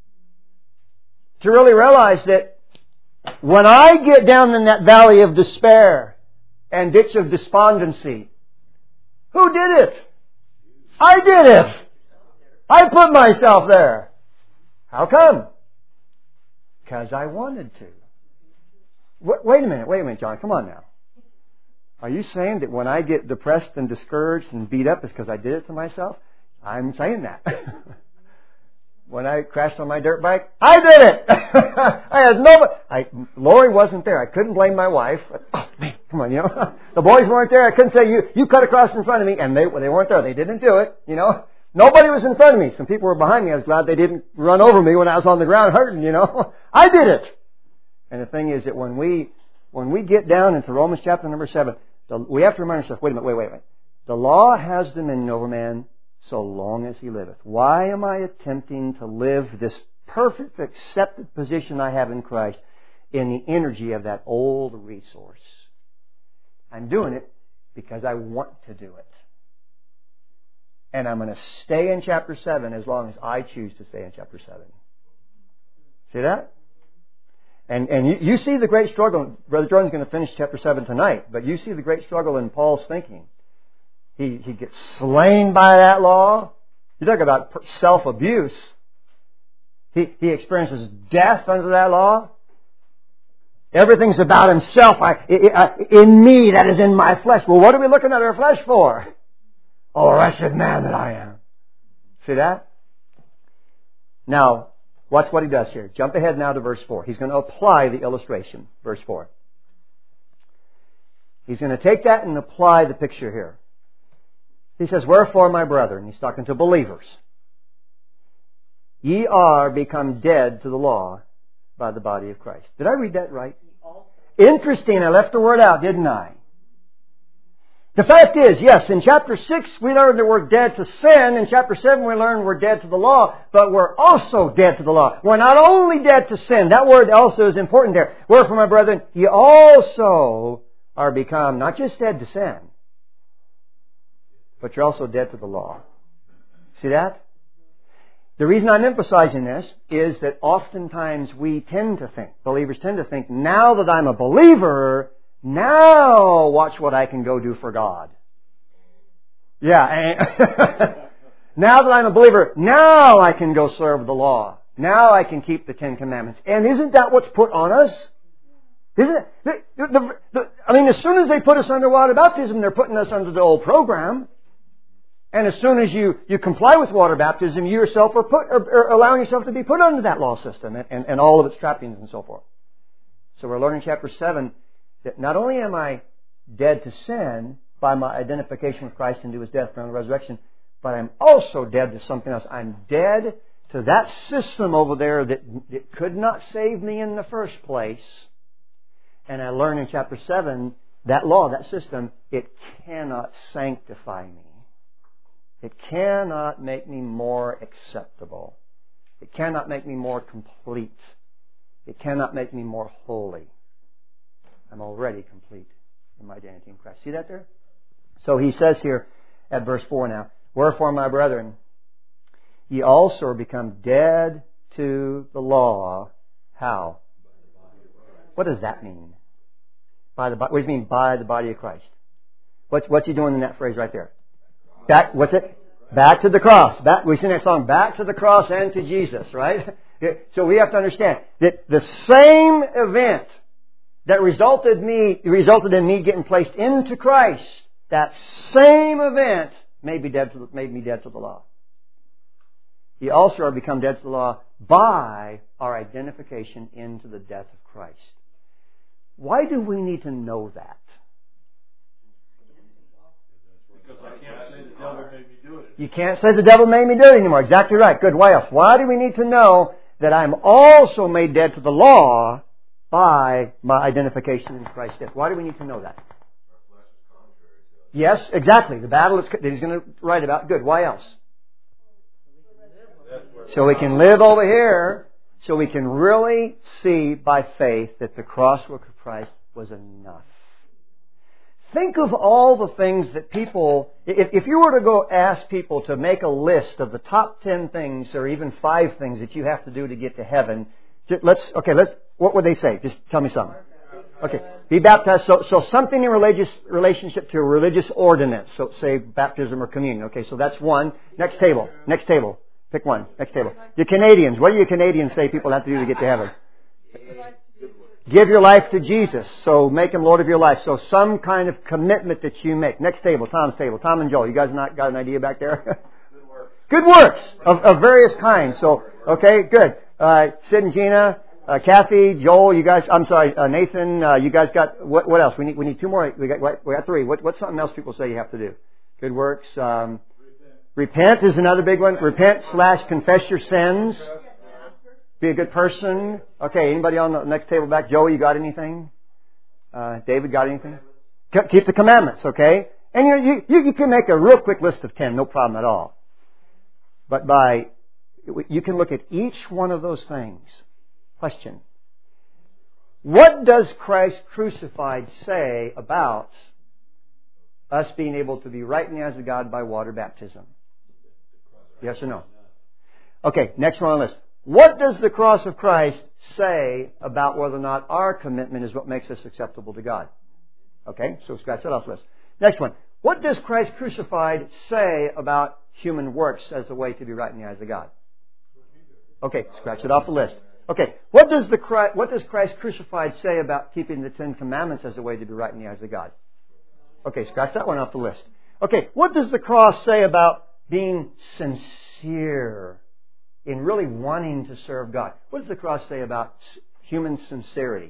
To really realize that when I get down in that valley of despair and ditch of despondency, who did it? I did it. I put myself there. How come? Because I wanted to. Wait a minute, wait a minute, John. Come on now. Are you saying that when I get depressed and discouraged and beat up, it's because I did it to myself? I'm saying that. When I crashed on my dirt bike, I did it! I had no... I, Lori wasn't there. I couldn't blame my wife. Oh, man, come on, you know. The boys weren't there. I couldn't say, you you cut across in front of me. And they they weren't there. They didn't do it, you know. Nobody was in front of me. Some people were behind me. I was glad they didn't run over me when I was on the ground hurting, you know. I did it! And the thing is that when we when we get down into Romans chapter number seven, the, we have to remind ourselves, wait a minute, wait, wait, wait. The law has dominion over man so long as he liveth. Why am I attempting to live this perfect, accepted position I have in Christ in the energy of that old resource? I'm doing it because I want to do it. And I'm going to stay in chapter seven as long as I choose to stay in chapter seven. See that? And and you, you see the great struggle. Brother Jordan's going to finish chapter seven tonight, but you see the great struggle in Paul's thinking. He he gets slain by that law. You talk about self-abuse. He he experiences death under that law. Everything's about himself. I, I, in me, that is in my flesh. Well, what are we looking at our flesh for? Oh, wretched man that I am. See that? Now, watch what he does here. Jump ahead now to verse four. He's going to apply the illustration. Verse four. He's going to take that and apply the picture here. He says, wherefore, my brethren, he's talking to believers, ye are become dead to the law by the body of Christ. Did I read that right? Interesting. I left the word out, didn't I? The fact is, yes, in chapter six we learned that we're dead to sin. In chapter seven we learned we're dead to the law, but we're also dead to the law. We're not only dead to sin. That word also is important there. Wherefore, my brethren, ye also are become not just dead to sin, but you're also dead to the law. See that? The reason I'm emphasizing this is that oftentimes we tend to think, believers tend to think, now that I'm a believer, now watch what I can go do for God. Yeah. Now that I'm a believer, now I can go serve the law. Now I can keep the Ten Commandments. And isn't that what's put on us? Isn't it? The, the, the, I mean, as soon as they put us under water baptism, they're putting us under the old program. And as soon as you, you comply with water baptism, you yourself are, put, are, are allowing yourself to be put under that law system and, and, and all of its trappings and so forth. So we're learning chapter seven that not only am I dead to sin by my identification with Christ into His death and resurrection, but I'm also dead to something else. I'm dead to that system over there that, that could not save me in the first place. And I learn in chapter seven, that law, that system, it cannot sanctify me. It cannot make me more acceptable. It cannot make me more complete. It cannot make me more holy. I'm already complete in my identity in Christ. See that there? So he says here at verse four now, wherefore, my brethren, ye also are become dead to the law. How? What does that mean? By the, what does it mean by the body of Christ? What's, what's he doing in that phrase right there? Back, what's it? Back to the cross. Back, we sing that song, back to the cross and to Jesus, right? So we have to understand that the same event that resulted me, resulted in me getting placed into Christ, that same event made me dead to, made me dead to the law. Ye also are become dead to the law by our identification into the death of Christ. Why do we need to know that? Because I can't say the devil made me do it. You can't say the devil made me do it anymore. Exactly right. Good. Why else? Why do we need to know that I'm also made dead to the law by my identification in Christ's death? Why do we need to know that? Yes, exactly. The battle that he's going to write about. Good. Why else? So we can live over here, so we can really see by faith that the cross work of Christ was enough. Think of all the things that people, if, if you were to go ask people to make a list of the top ten things or even five things that you have to do to get to heaven, let's, okay, let's, what would they say? Just tell me something. Okay, be baptized. So, so something in religious relationship to a religious ordinance. So say baptism or communion. Okay, so that's one. Next table. Next table. Pick one. Next table. The Canadians. What do you Canadians say people have to do to get to heaven? Give your life to Jesus. So make Him Lord of your life. So some kind of commitment that you make. Next table. Tom's table. Tom and Joel. You guys not got an idea back there? Good works. Good works of, of various kinds. So, okay, good. Uh, Sid and Gina, uh, Kathy, Joel, you guys, I'm sorry, uh, Nathan, uh, you guys got, what, what else? We need, we need two more. We got, we got three. What, what's something else people say you have to do? Good works. Um, repent. repent is another big one. Repent slash confess your sins. Be a good person. Okay, anybody on the next table back? Joey, you got anything? Uh, David, got anything? Keep the commandments, okay? And you, you, you can make a real quick list of ten, no problem at all. But by, you can look at each one of those things. Question. What does Christ crucified say about us being able to be right in the eyes of God by water baptism? Yes or no? Okay, next one on the list. What does the cross of Christ say about whether or not our commitment is what makes us acceptable to God? Okay, so scratch that off the list. Next one. What does Christ crucified say about human works as the way to be right in the eyes of God? Okay, scratch it off the list. Okay, what does the Christ, what does Christ crucified say about keeping the Ten Commandments as a way to be right in the eyes of God? Okay, scratch that one off the list. Okay, what does the cross say about being sincere in really wanting to serve God? What does the cross say about human sincerity?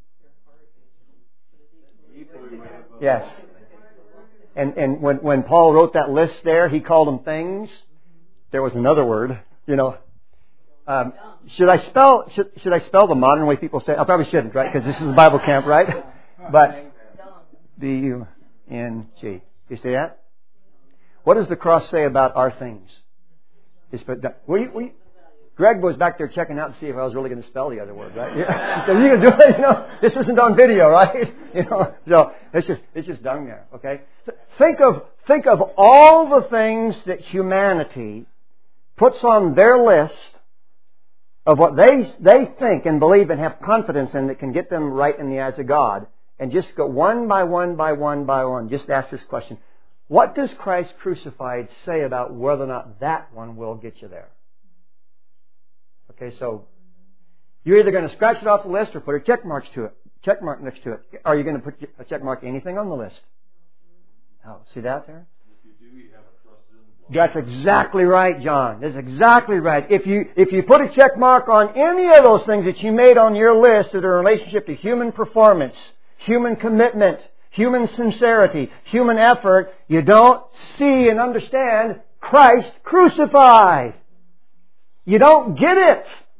Yes. And and when, when Paul wrote that list there, he called them things. There was another word, you know. Um, should I spell should, should I spell the modern way people say it? I probably shouldn't, right? Because this is a Bible camp, right? But D U N G. You see that? What does the cross say about our things? It's, we, we, Greg was back there checking out to see if I was really going to spell the other word, right? Yeah. So you can do it, you know. This isn't on video, right? You know. So it's just it's just done there. Okay. Think of think of all the things that humanity puts on their list of what they they think and believe and have confidence in that can get them right in the eyes of God, and just go one by one by one by one. Just ask this question: what does Christ crucified say about whether or not that one will get you there? Okay, so you're either going to scratch it off the list or put a check mark to it. Check mark next to it. Are you going to put a check mark anything on the list? Oh, see that there? That's exactly right, John. That's exactly right. If you if you put a check mark on any of those things that you made on your list that are in relationship to human performance, human commitment, human sincerity, human effort, you don't see and understand Christ crucified. You don't get it.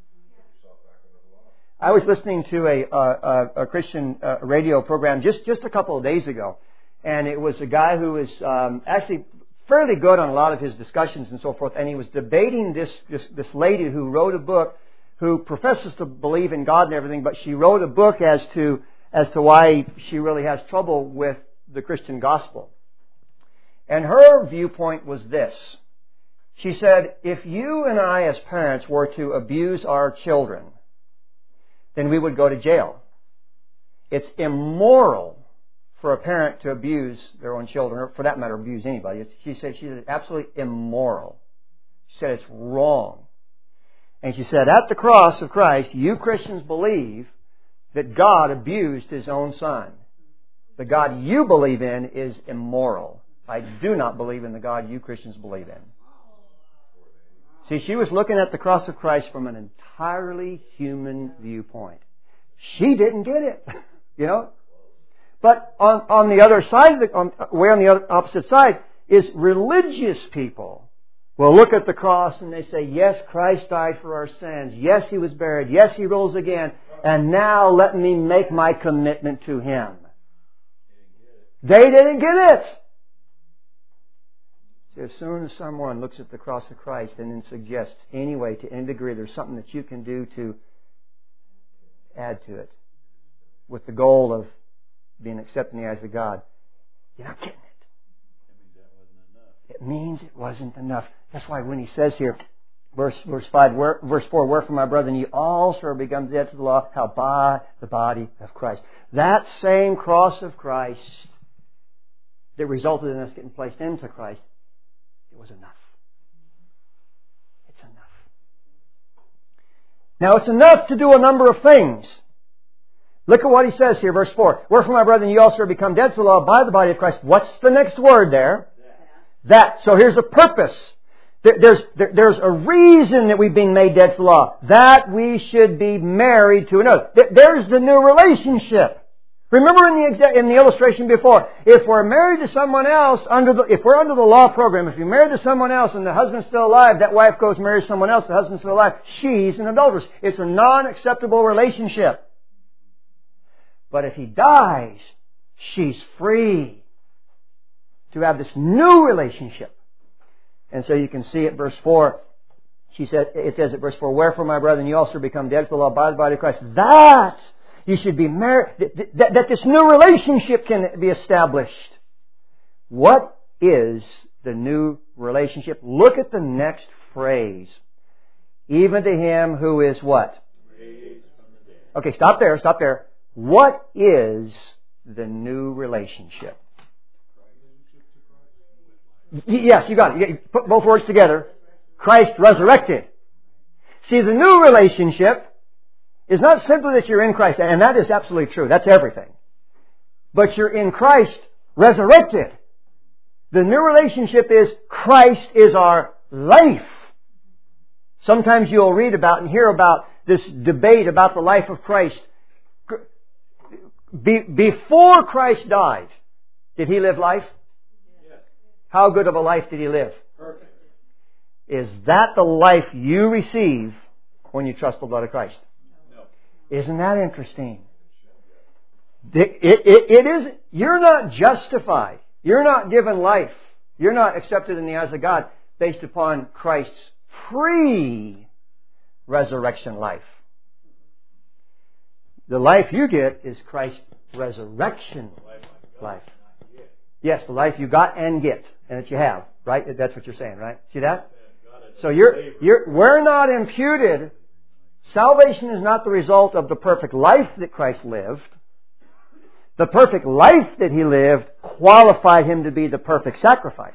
I was listening to a, a, a Christian uh, radio program just, just a couple of days ago, and it was a guy who was um, actually fairly good on a lot of his discussions and so forth, and he was debating this, this, this lady who wrote a book, who professes to believe in God and everything, but she wrote a book as to as to why she really has trouble with the Christian gospel. And her viewpoint was this. She said, if you and I as parents were to abuse our children, then we would go to jail. It's immoral for a parent to abuse their own children, or for that matter, abuse anybody. She said, she said, absolutely immoral. She said, it's wrong. And she said, at the cross of Christ, you Christians believe that God abused His own Son. The God you believe in is immoral. I do not believe in the God you Christians believe in. See, she was looking at the cross of Christ from an entirely human viewpoint. She didn't get it, you know. But on, on the other side, of the, on, way on the other, opposite side, is religious people will look at the cross and they say, yes, Christ died for our sins. Yes, He was buried. Yes, He rose again. And now let me make my commitment to Him. They didn't get it. As soon as someone looks at the cross of Christ and then suggests, anyway, to any degree, there's something that you can do to add to it with the goal of being accepted in the eyes of God, you're not getting it. It means it wasn't enough. That's why when he says here, verse verse five, where, verse four, wherefore my brethren, ye also are become dead to the law, how by the body of Christ. That same cross of Christ that resulted in us getting placed into Christ, it was enough. It's enough. Now it's enough to do a number of things. Look at what he says here, verse four. Wherefore, my brethren, ye also are become dead to the law by the body of Christ. What's the next word there? That. So here's a purpose. There's, there's a reason that we've been made dead to the law. That we should be married to another. There's the new relationship. Remember in the in the illustration before, if we're married to someone else, under the, if we're under the law program, if you're married to someone else and the husband's still alive, that wife goes and marries someone else, the husband's still alive, she's an adulteress. It's a non-acceptable relationship. But if he dies, she's free to have this new relationship. And so you can see at verse four, she said, it says at verse four, wherefore, my brethren, you also become dead to the law by the body of Christ. That you should be married, that, that, that this new relationship can be established. What is the new relationship? Look at the next phrase. even to Him who is what? Okay, stop there, stop there. What is the new relationship? Yes, you got it. You put both words together. Christ resurrected. See, the new relationship is not simply that you're in Christ, and that is absolutely true. That's everything. But you're in Christ resurrected. The new relationship is Christ is our life. Sometimes you'll read about and hear about this debate about the life of Christ. Be, before Christ died, did He live life? Yes. How good of a life did He live? Perfect. Is that the life you receive when you trust the blood of Christ? No. Isn't that interesting? It, it, it is, you're not justified. You're not given life. You're not accepted in the eyes of God based upon Christ's pre-resurrection life. The life you get is Christ's resurrection life. Yes, the life you got and get, and that you have, right? That's what you're saying, right? See that? So you're, you're, we're not imputed. Salvation is not the result of the perfect life that Christ lived. The perfect life that He lived qualified Him to be the perfect sacrifice.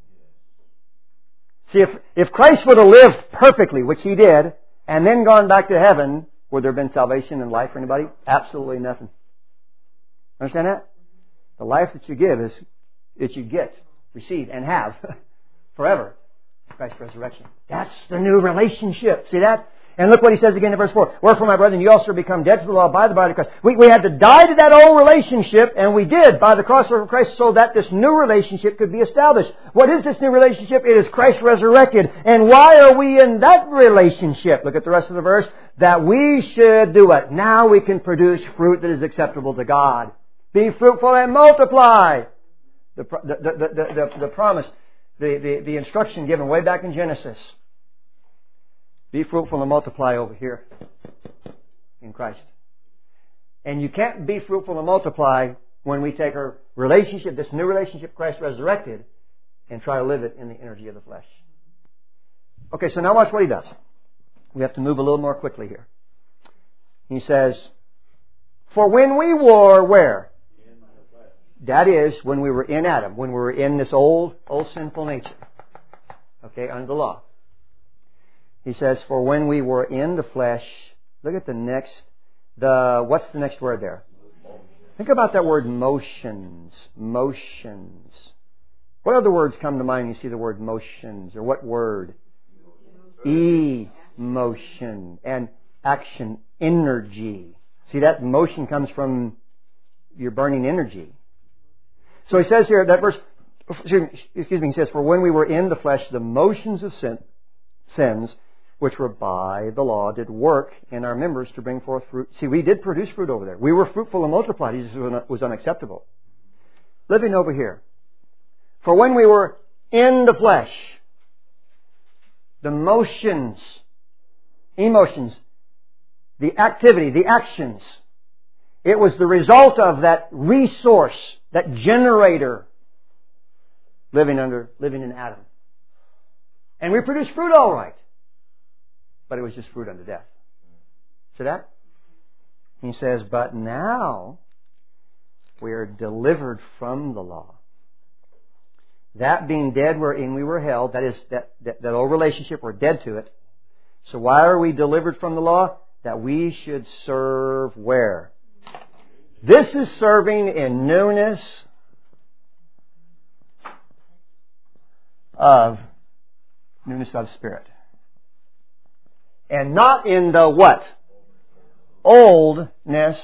See, if, if Christ would have lived perfectly, which He did, and then gone back to heaven, would there have been salvation and life for anybody? Absolutely nothing. Understand that? The life that you give is that you get, receive, and have forever. Christ's resurrection. That's the new relationship. See that? And look what he says again in verse four. Wherefore, my brethren, you also become dead to the law by the body of Christ. We, we had to die to that old relationship, and we did by the cross of Christ, so that this new relationship could be established. What is this new relationship? It is Christ resurrected. And why are we in that relationship? Look at the rest of the verse. That we should do it. Now we can produce fruit that is acceptable to God. Be fruitful and multiply. The, the, the, the, the, the promise, the, the, the instruction given way back in Genesis. Be fruitful and multiply over here in Christ. And you can't be fruitful and multiply when we take our relationship, this new relationship Christ resurrected, and try to live it in the energy of the flesh. Okay, so now watch what he does. We have to move a little more quickly here. He says, for when we were where? That is, when we were in Adam, when we were in this old, old sinful nature. Okay, under the law. He says, for when we were in the flesh, look at the next, the, what's the next word there? Think about that word motions. Motions. What other words come to mind when you see the word motions? Or what word? Emotion. And action, energy. See, that motion comes from your burning energy. So he says here, that verse, excuse me, he says, for when we were in the flesh, the motions of sin, sins, which were by the law, did work in our members to bring forth fruit. See, we did produce fruit over there. We were fruitful and multiplied. It just was unacceptable. Living over here. For when we were in the flesh, the motions, emotions, the activity, the actions, it was the result of that resource, that generator, living under, living in Adam. And we produced fruit all right. But it was just fruit unto death. See that? He says, but now we are delivered from the law. That being dead wherein we were held, that is, that, that, that old relationship, we're dead to it. So why are we delivered from the law? That we should serve where? This is serving in newness of, newness of spirit. And not in the what? Oldness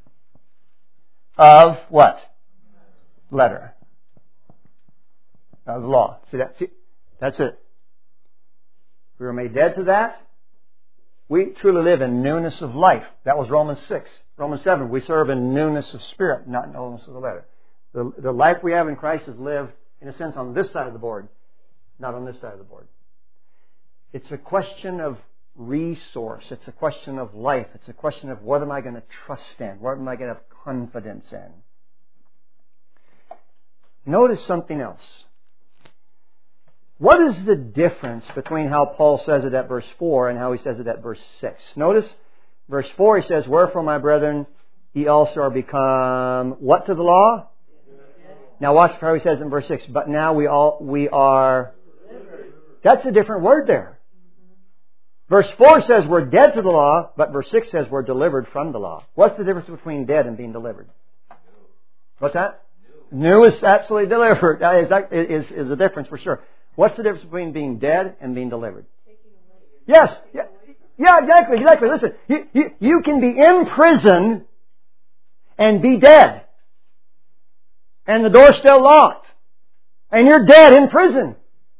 of what? Letter. Of the law. See that? See, that's it. We were made dead to that. We truly live in newness of life. That was Romans six. Romans seven. We serve in newness of spirit, not in oldness of the letter. The, the life we have in Christ is lived, in a sense, on this side of the board, not on this side of the board. It's a question of resource. It's a question of life. It's a question of what am I going to trust in? What am I going to have confidence in? Notice something else. What is the difference between how Paul says it at verse four and how he says it at verse six? Notice, verse four he says, wherefore, my brethren, ye also are become what to the law? Now watch how he says in verse six, but now we all we are... That's a different word there. Verse four says we're dead to the law, but verse six says we're delivered from the law. What's the difference between dead and being delivered? What's that? New is absolutely delivered. That is, is, is a difference for sure. What's the difference between being dead and being delivered? Yes. Yeah, yeah exactly. Exactly. Listen, you, you, you can be in prison and be dead. And the door's still locked. And you're dead in prison.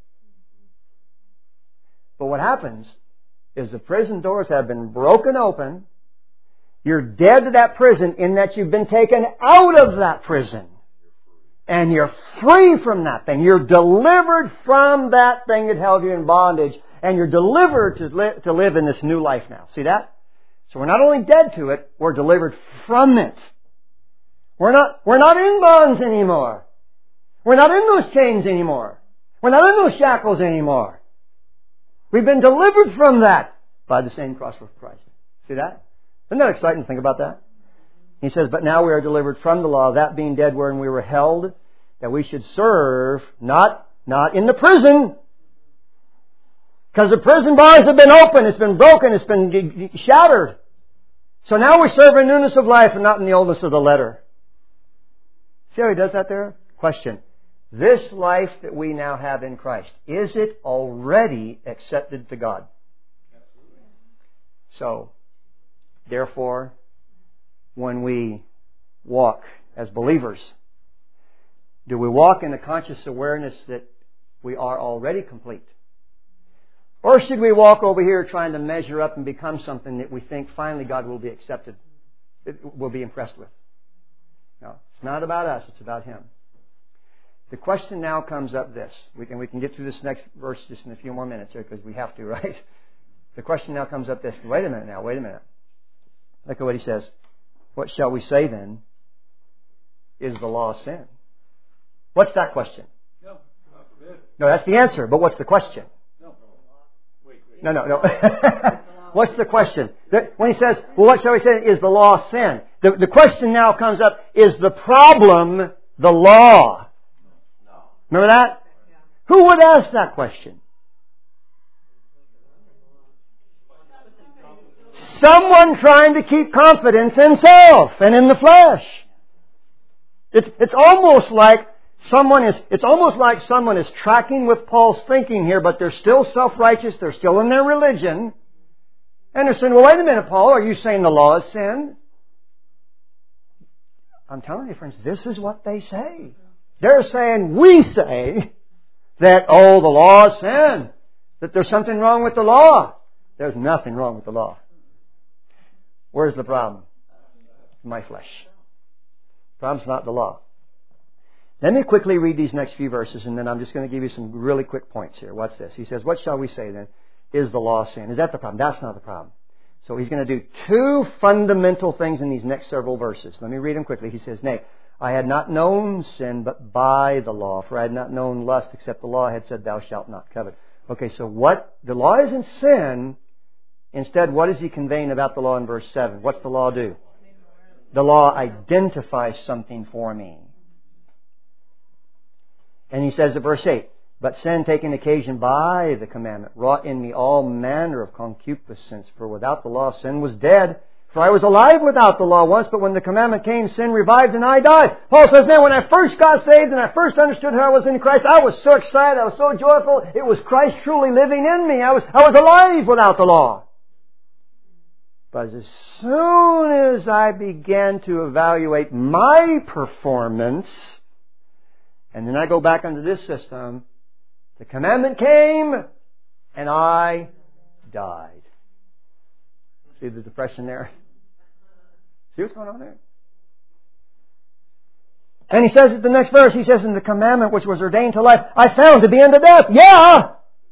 But what happens is the prison doors have been broken open. You're dead to that prison in that you've been taken out of that prison. And you're free from that thing. You're delivered from that thing that held you in bondage. And you're delivered to, li- to live in this new life now. See that? So we're not only dead to it, we're delivered from it. We're not, we're not in bonds anymore. We're not in those chains anymore. We're not in those shackles anymore. We've been delivered from that by the same cross of Christ. See that? Isn't that exciting to think about that? He says, but now we are delivered from the law, that being dead wherein we were held, that we should serve, not, not in the prison. Because the prison bars have been opened, it's been broken, it's been g- g- shattered. So now we serve in newness of life and not in the oldness of the letter. See how he does that there? Question. This life that we now have in Christ, is it already accepted to God? So, therefore, when we walk as believers, do we walk in the conscious awareness that we are already complete? Or should we walk over here trying to measure up and become something that we think finally God will be accepted, will be impressed with? No, it's not about us, it's about Him. The question now comes up this. We can, we can get through this next verse just in a few more minutes here because we have to, right? The question now comes up this. Wait a minute now, wait a minute. Look at what he says. What shall we say then? Is the law sin? What's that question? No, not forbid. No, that's the answer. But what's the question? No, wait, wait. No, no, no. What's the question? When he says, well, what shall we say? Is the law sin? The, the question now comes up, is the problem the law? No. Remember that? Who would ask that question? Someone trying to keep confidence in self and in the flesh. It's, it's almost like someone is, it's almost like someone is tracking with Paul's thinking here, but they're still self-righteous, they're still in their religion. And they're saying, well, wait a minute, Paul, are you saying the law is sin? I'm telling you, friends, this is what they say. They're saying, we say that, oh, the law is sin. That there's something wrong with the law. There's nothing wrong with the law. Where's the problem? My flesh. The problem's not the law. Let me quickly read these next few verses, and then I'm just going to give you some really quick points here. What's this? He says, what shall we say then? Is the law sin? Is that the problem? That's not the problem. So he's going to do two fundamental things in these next several verses. Let me read them quickly. He says, nay, I had not known sin but by the law, for I had not known lust except the law had said, thou shalt not covet. Okay, so what? The law isn't sin. Instead, what is he conveying about the law in verse seven? What's the law do? The law identifies something for me. And he says at verse eight, but sin taking occasion by the commandment wrought in me all manner of concupiscence, for without the law sin was dead. For I was alive without the law once, but when the commandment came, sin revived and I died. Paul says, man, when I first got saved and I first understood who I was in Christ, I was so excited, I was so joyful. It was Christ truly living in me. I was, I was alive without the law. But as soon as I began to evaluate my performance, and then I go back into this system, the commandment came, and I died. See the depression there? See what's going on there? And he says at the next verse, he says, in the commandment which was ordained to life, I found to be unto death. Yeah!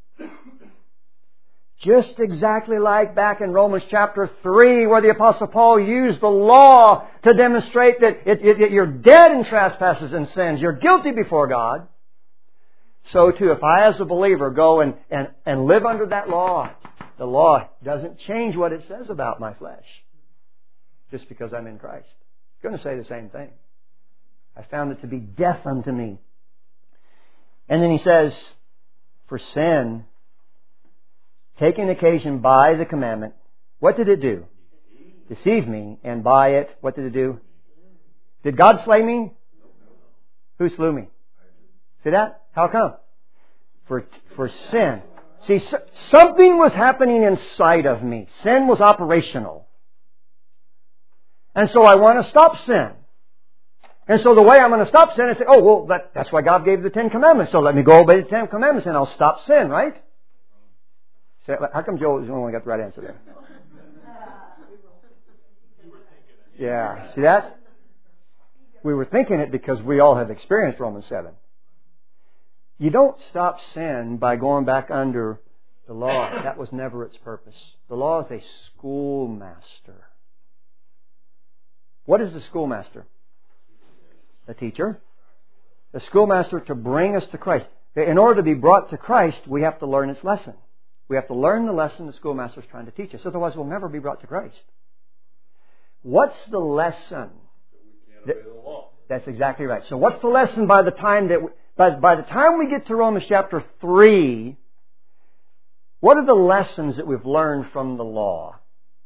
Just exactly like back in Romans chapter three, where the Apostle Paul used the law to demonstrate that it, it, it, you're dead in trespasses and sins. You're guilty before God. so too, if I as a believer go and, and, and live under that law, the law doesn't change what it says about my flesh just because I'm in Christ. It's going to say the same thing. I found it to be death unto me. And then he says, for sin, taking occasion by the commandment, what did it do? Deceive me. And by it, what did it do? Did God slay me? Who slew me? See that? How come? For, for sin. See, so, something was happening inside of me. Sin was operational. And so I want to stop sin. And so the way I'm going to stop sin is say, oh, well, that, that's why God gave the Ten Commandments. So let me go obey the Ten Commandments and I'll stop sin, right? So, how come Joe only got the right answer there? Yeah, see that? We were thinking it because we all have experienced Romans seven. You don't stop sin by going back under the law. That was never its purpose. The law is a schoolmaster. What is the schoolmaster? The teacher. The schoolmaster to bring us to Christ. In order to be brought to Christ, we have to learn its lesson. We have to learn the lesson the schoolmaster is trying to teach us. Otherwise, we'll never be brought to Christ. What's the lesson? That, that's exactly right. So what's the lesson by the time that we, by, by the time we get to Romans chapter three, what are the lessons that we've learned from the law?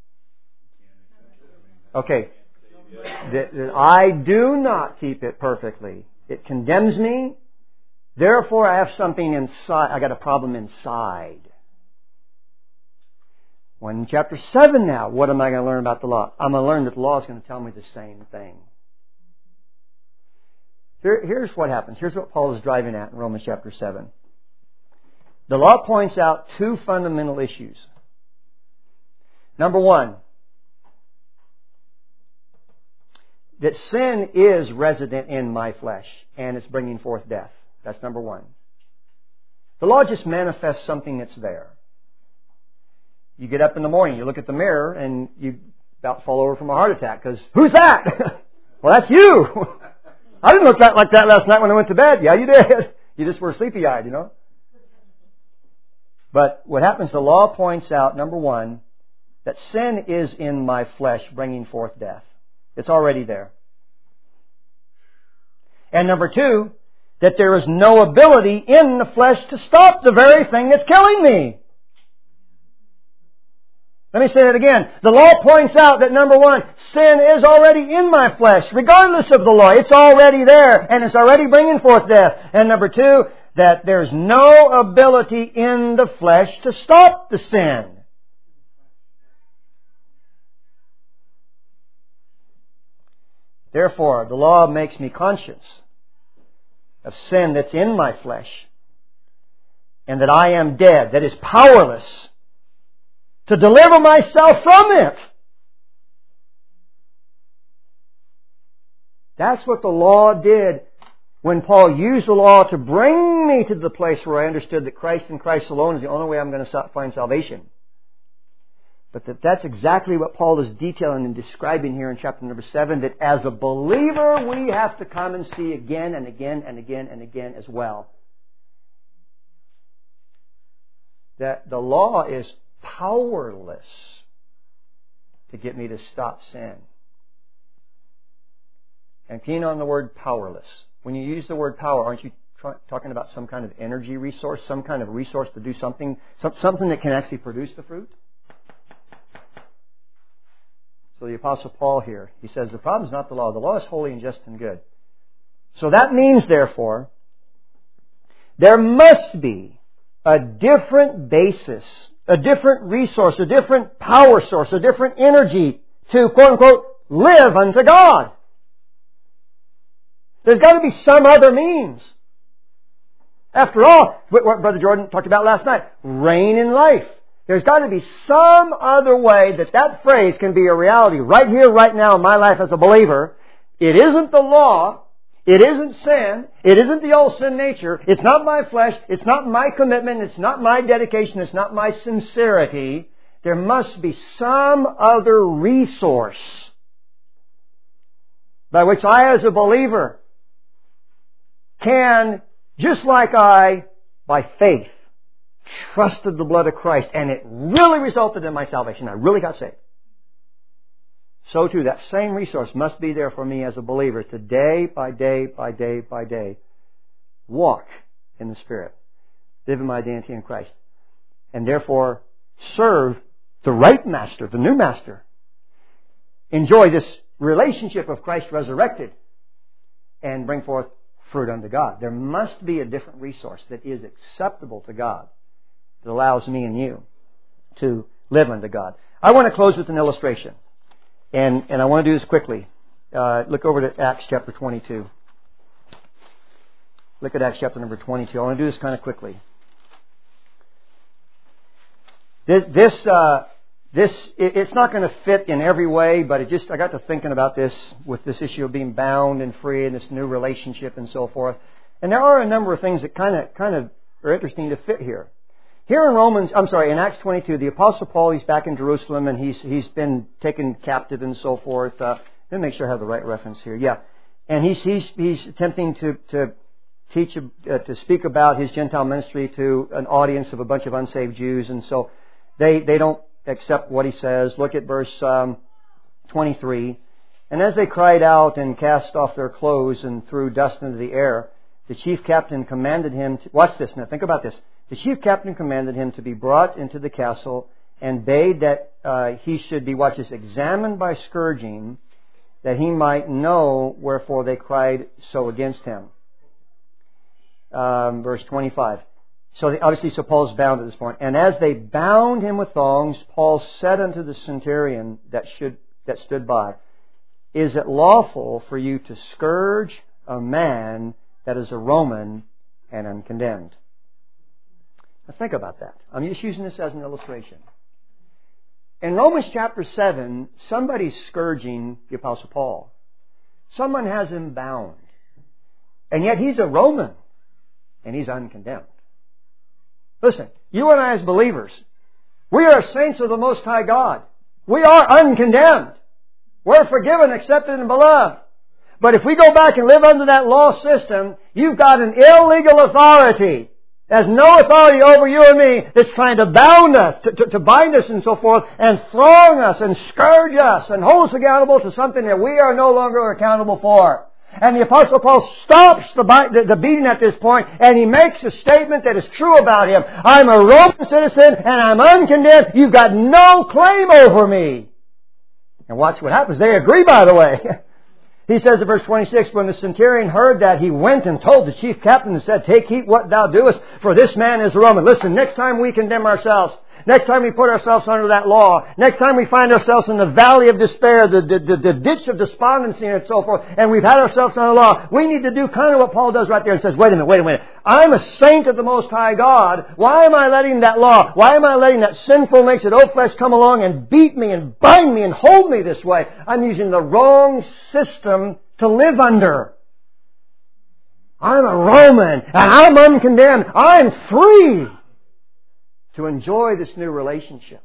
Okay. That, that I do not keep it perfectly. It condemns me. Therefore, I have something inside. I got a problem inside. When in chapter seven now, what am I going to learn about the law? I'm going to learn that the law is going to tell me the same thing. Here, here's what happens. Here's what Paul is driving at in Romans chapter seven. The law points out two fundamental issues. Number one, that sin is resident in my flesh and it's bringing forth death. That's number one. The law just manifests something that's there. You get up in the morning, you look at the mirror, and you about fall over from a heart attack because, who's that? Well, that's you. I didn't look like that last night when I went to bed. Yeah, you did. You just were sleepy-eyed, you know. But what happens, the law points out, number one, that sin is in my flesh bringing forth death. It's already there. And number two, that there is no ability in the flesh to stop the very thing that's killing me. Let me say that again. The law points out that number one, sin is already in my flesh, regardless of the law. It's already there, and it's already bringing forth death. And number two, that there's no ability in the flesh to stop the sin. Therefore, the law makes me conscious of sin that's in my flesh, and that I am dead, that is powerless to deliver myself from it. That's what the law did when Paul used the law to bring me to the place where I understood that Christ and Christ alone is the only way I'm going to find salvation. But that that's exactly what Paul is detailing and describing here in chapter number seven, that as a believer we have to come and see again and again and again and again as well. That the law is powerless to get me to stop sin. And keen on the word powerless. When you use the word power, aren't you try, talking about some kind of energy resource, some kind of resource to do something, some, something that can actually produce the fruit? So the Apostle Paul here, he says the problem is not the law. The law is holy and just and good. So that means, therefore, there must be a different basis, a different resource, a different power source, a different energy to, quote unquote, live unto God. There's got to be some other means. After all, what Brother Jordan talked about last night, reign in life. There's got to be some other way that that phrase can be a reality right here, right now in my life as a believer. It isn't the law. It isn't sin. It isn't the old sin nature. It's not my flesh. It's not my commitment. It's not my dedication. It's not my sincerity. There must be some other resource by which I as a believer can, just like I by faith, trusted the blood of Christ, and it really resulted in my salvation. I really got saved. So too, that same resource must be there for me as a believer to day by day by day by day walk in the Spirit, live in my identity in Christ, and therefore serve the right master, the new master. Enjoy this relationship of Christ resurrected and bring forth fruit unto God. There must be a different resource that is acceptable to God that allows me and you to live unto God. I want to close with an illustration. And, and I want to do this quickly. Uh, look over to Acts chapter twenty-two. Look at Acts chapter number twenty-two. I want to do this kind of quickly. This, this, uh, this, it, it's not going to fit in every way, but it just, I got to thinking about this with this issue of being bound and free and this new relationship and so forth. And there are a number of things that kind of, kind of are interesting to fit here. Here in Romans, I'm sorry, in Acts twenty-two, the Apostle Paul, he's back in Jerusalem and he's he's been taken captive and so forth. Uh, let me make sure I have the right reference here. Yeah, and he's he's he's attempting to to teach uh, to speak about his Gentile ministry to an audience of a bunch of unsaved Jews, and so they they don't accept what he says. Look at verse um, twenty-three. And as they cried out and cast off their clothes and threw dust into the air, the chief captain commanded him to, watch this now, think about this. The chief captain commanded him to be brought into the castle and bade that uh, he should be, watch this, examined by scourging, that he might know wherefore they cried so against him. Um, verse twenty-five. So they, obviously, so Paul's bound at this point. And as they bound him with thongs, Paul said unto the centurion that should that stood by, Is it lawful for you to scourge a man that is a Roman and uncondemned? Now think about that. I'm just using this as an illustration. In Romans chapter seven, somebody's scourging the Apostle Paul. Someone has him bound. And yet he's a Roman. And he's uncondemned. Listen, you and I as believers, we are saints of the Most High God. We are uncondemned. We're forgiven, accepted, and beloved. But if we go back and live under that law system, you've got an illegal authority. There's no authority over you and me that's trying to bound us, to, to, to bind us and so forth, and throng us and scourge us and hold us accountable to something that we are no longer accountable for. And the Apostle Paul stops the, the, the beating at this point, and he makes a statement that is true about him. I'm a Roman citizen, and I'm uncondemned. You've got no claim over me. And watch what happens. They agree, by the way. He says in verse twenty-six, when the centurion heard that, he went and told the chief captain and said, Take heed what thou doest, for this man is a Roman. Listen, next time we condemn ourselves, next time we put ourselves under that law, next time we find ourselves in the valley of despair, the, the, the, the ditch of despondency and so forth, and we've had ourselves under law, we need to do kind of what Paul does right there and says, wait a minute, wait a minute. I'm a saint of the Most High God. Why am I letting that law, why am I letting that sinful nature, old flesh, come along and beat me and bind me and hold me this way? I'm using the wrong system to live under. I'm a Roman and I'm uncondemned. I'm free to enjoy this new relationship.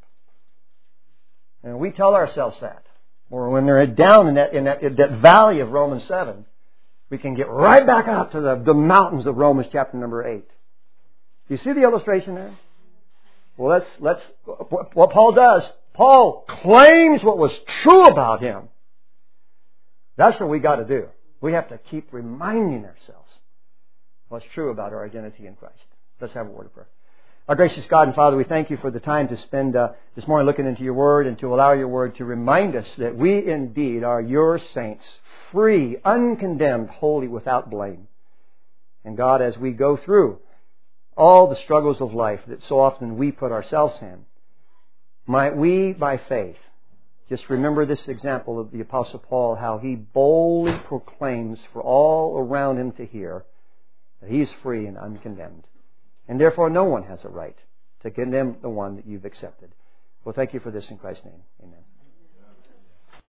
And we tell ourselves that. Or when they're down in that, in that, in that valley of Romans seven, we can get right back up to the, the mountains of Romans chapter number eight. Do you see the illustration there? Well, let's, let's, what Paul does, Paul claims what was true about him. That's what we got to do. We have to keep reminding ourselves what's true about our identity in Christ. Let's have a word of prayer. Our gracious God and Father, we thank you for the time to spend uh, this morning looking into your word and to allow your word to remind us that we indeed are your saints, free, uncondemned, holy, without blame. And God, as we go through all the struggles of life that so often we put ourselves in, might we, by faith, just remember this example of the Apostle Paul, how he boldly proclaims for all around him to hear that he is free and uncondemned. And therefore no one has a right to condemn the one that you've accepted. Well, thank you for this in Christ's name. Amen.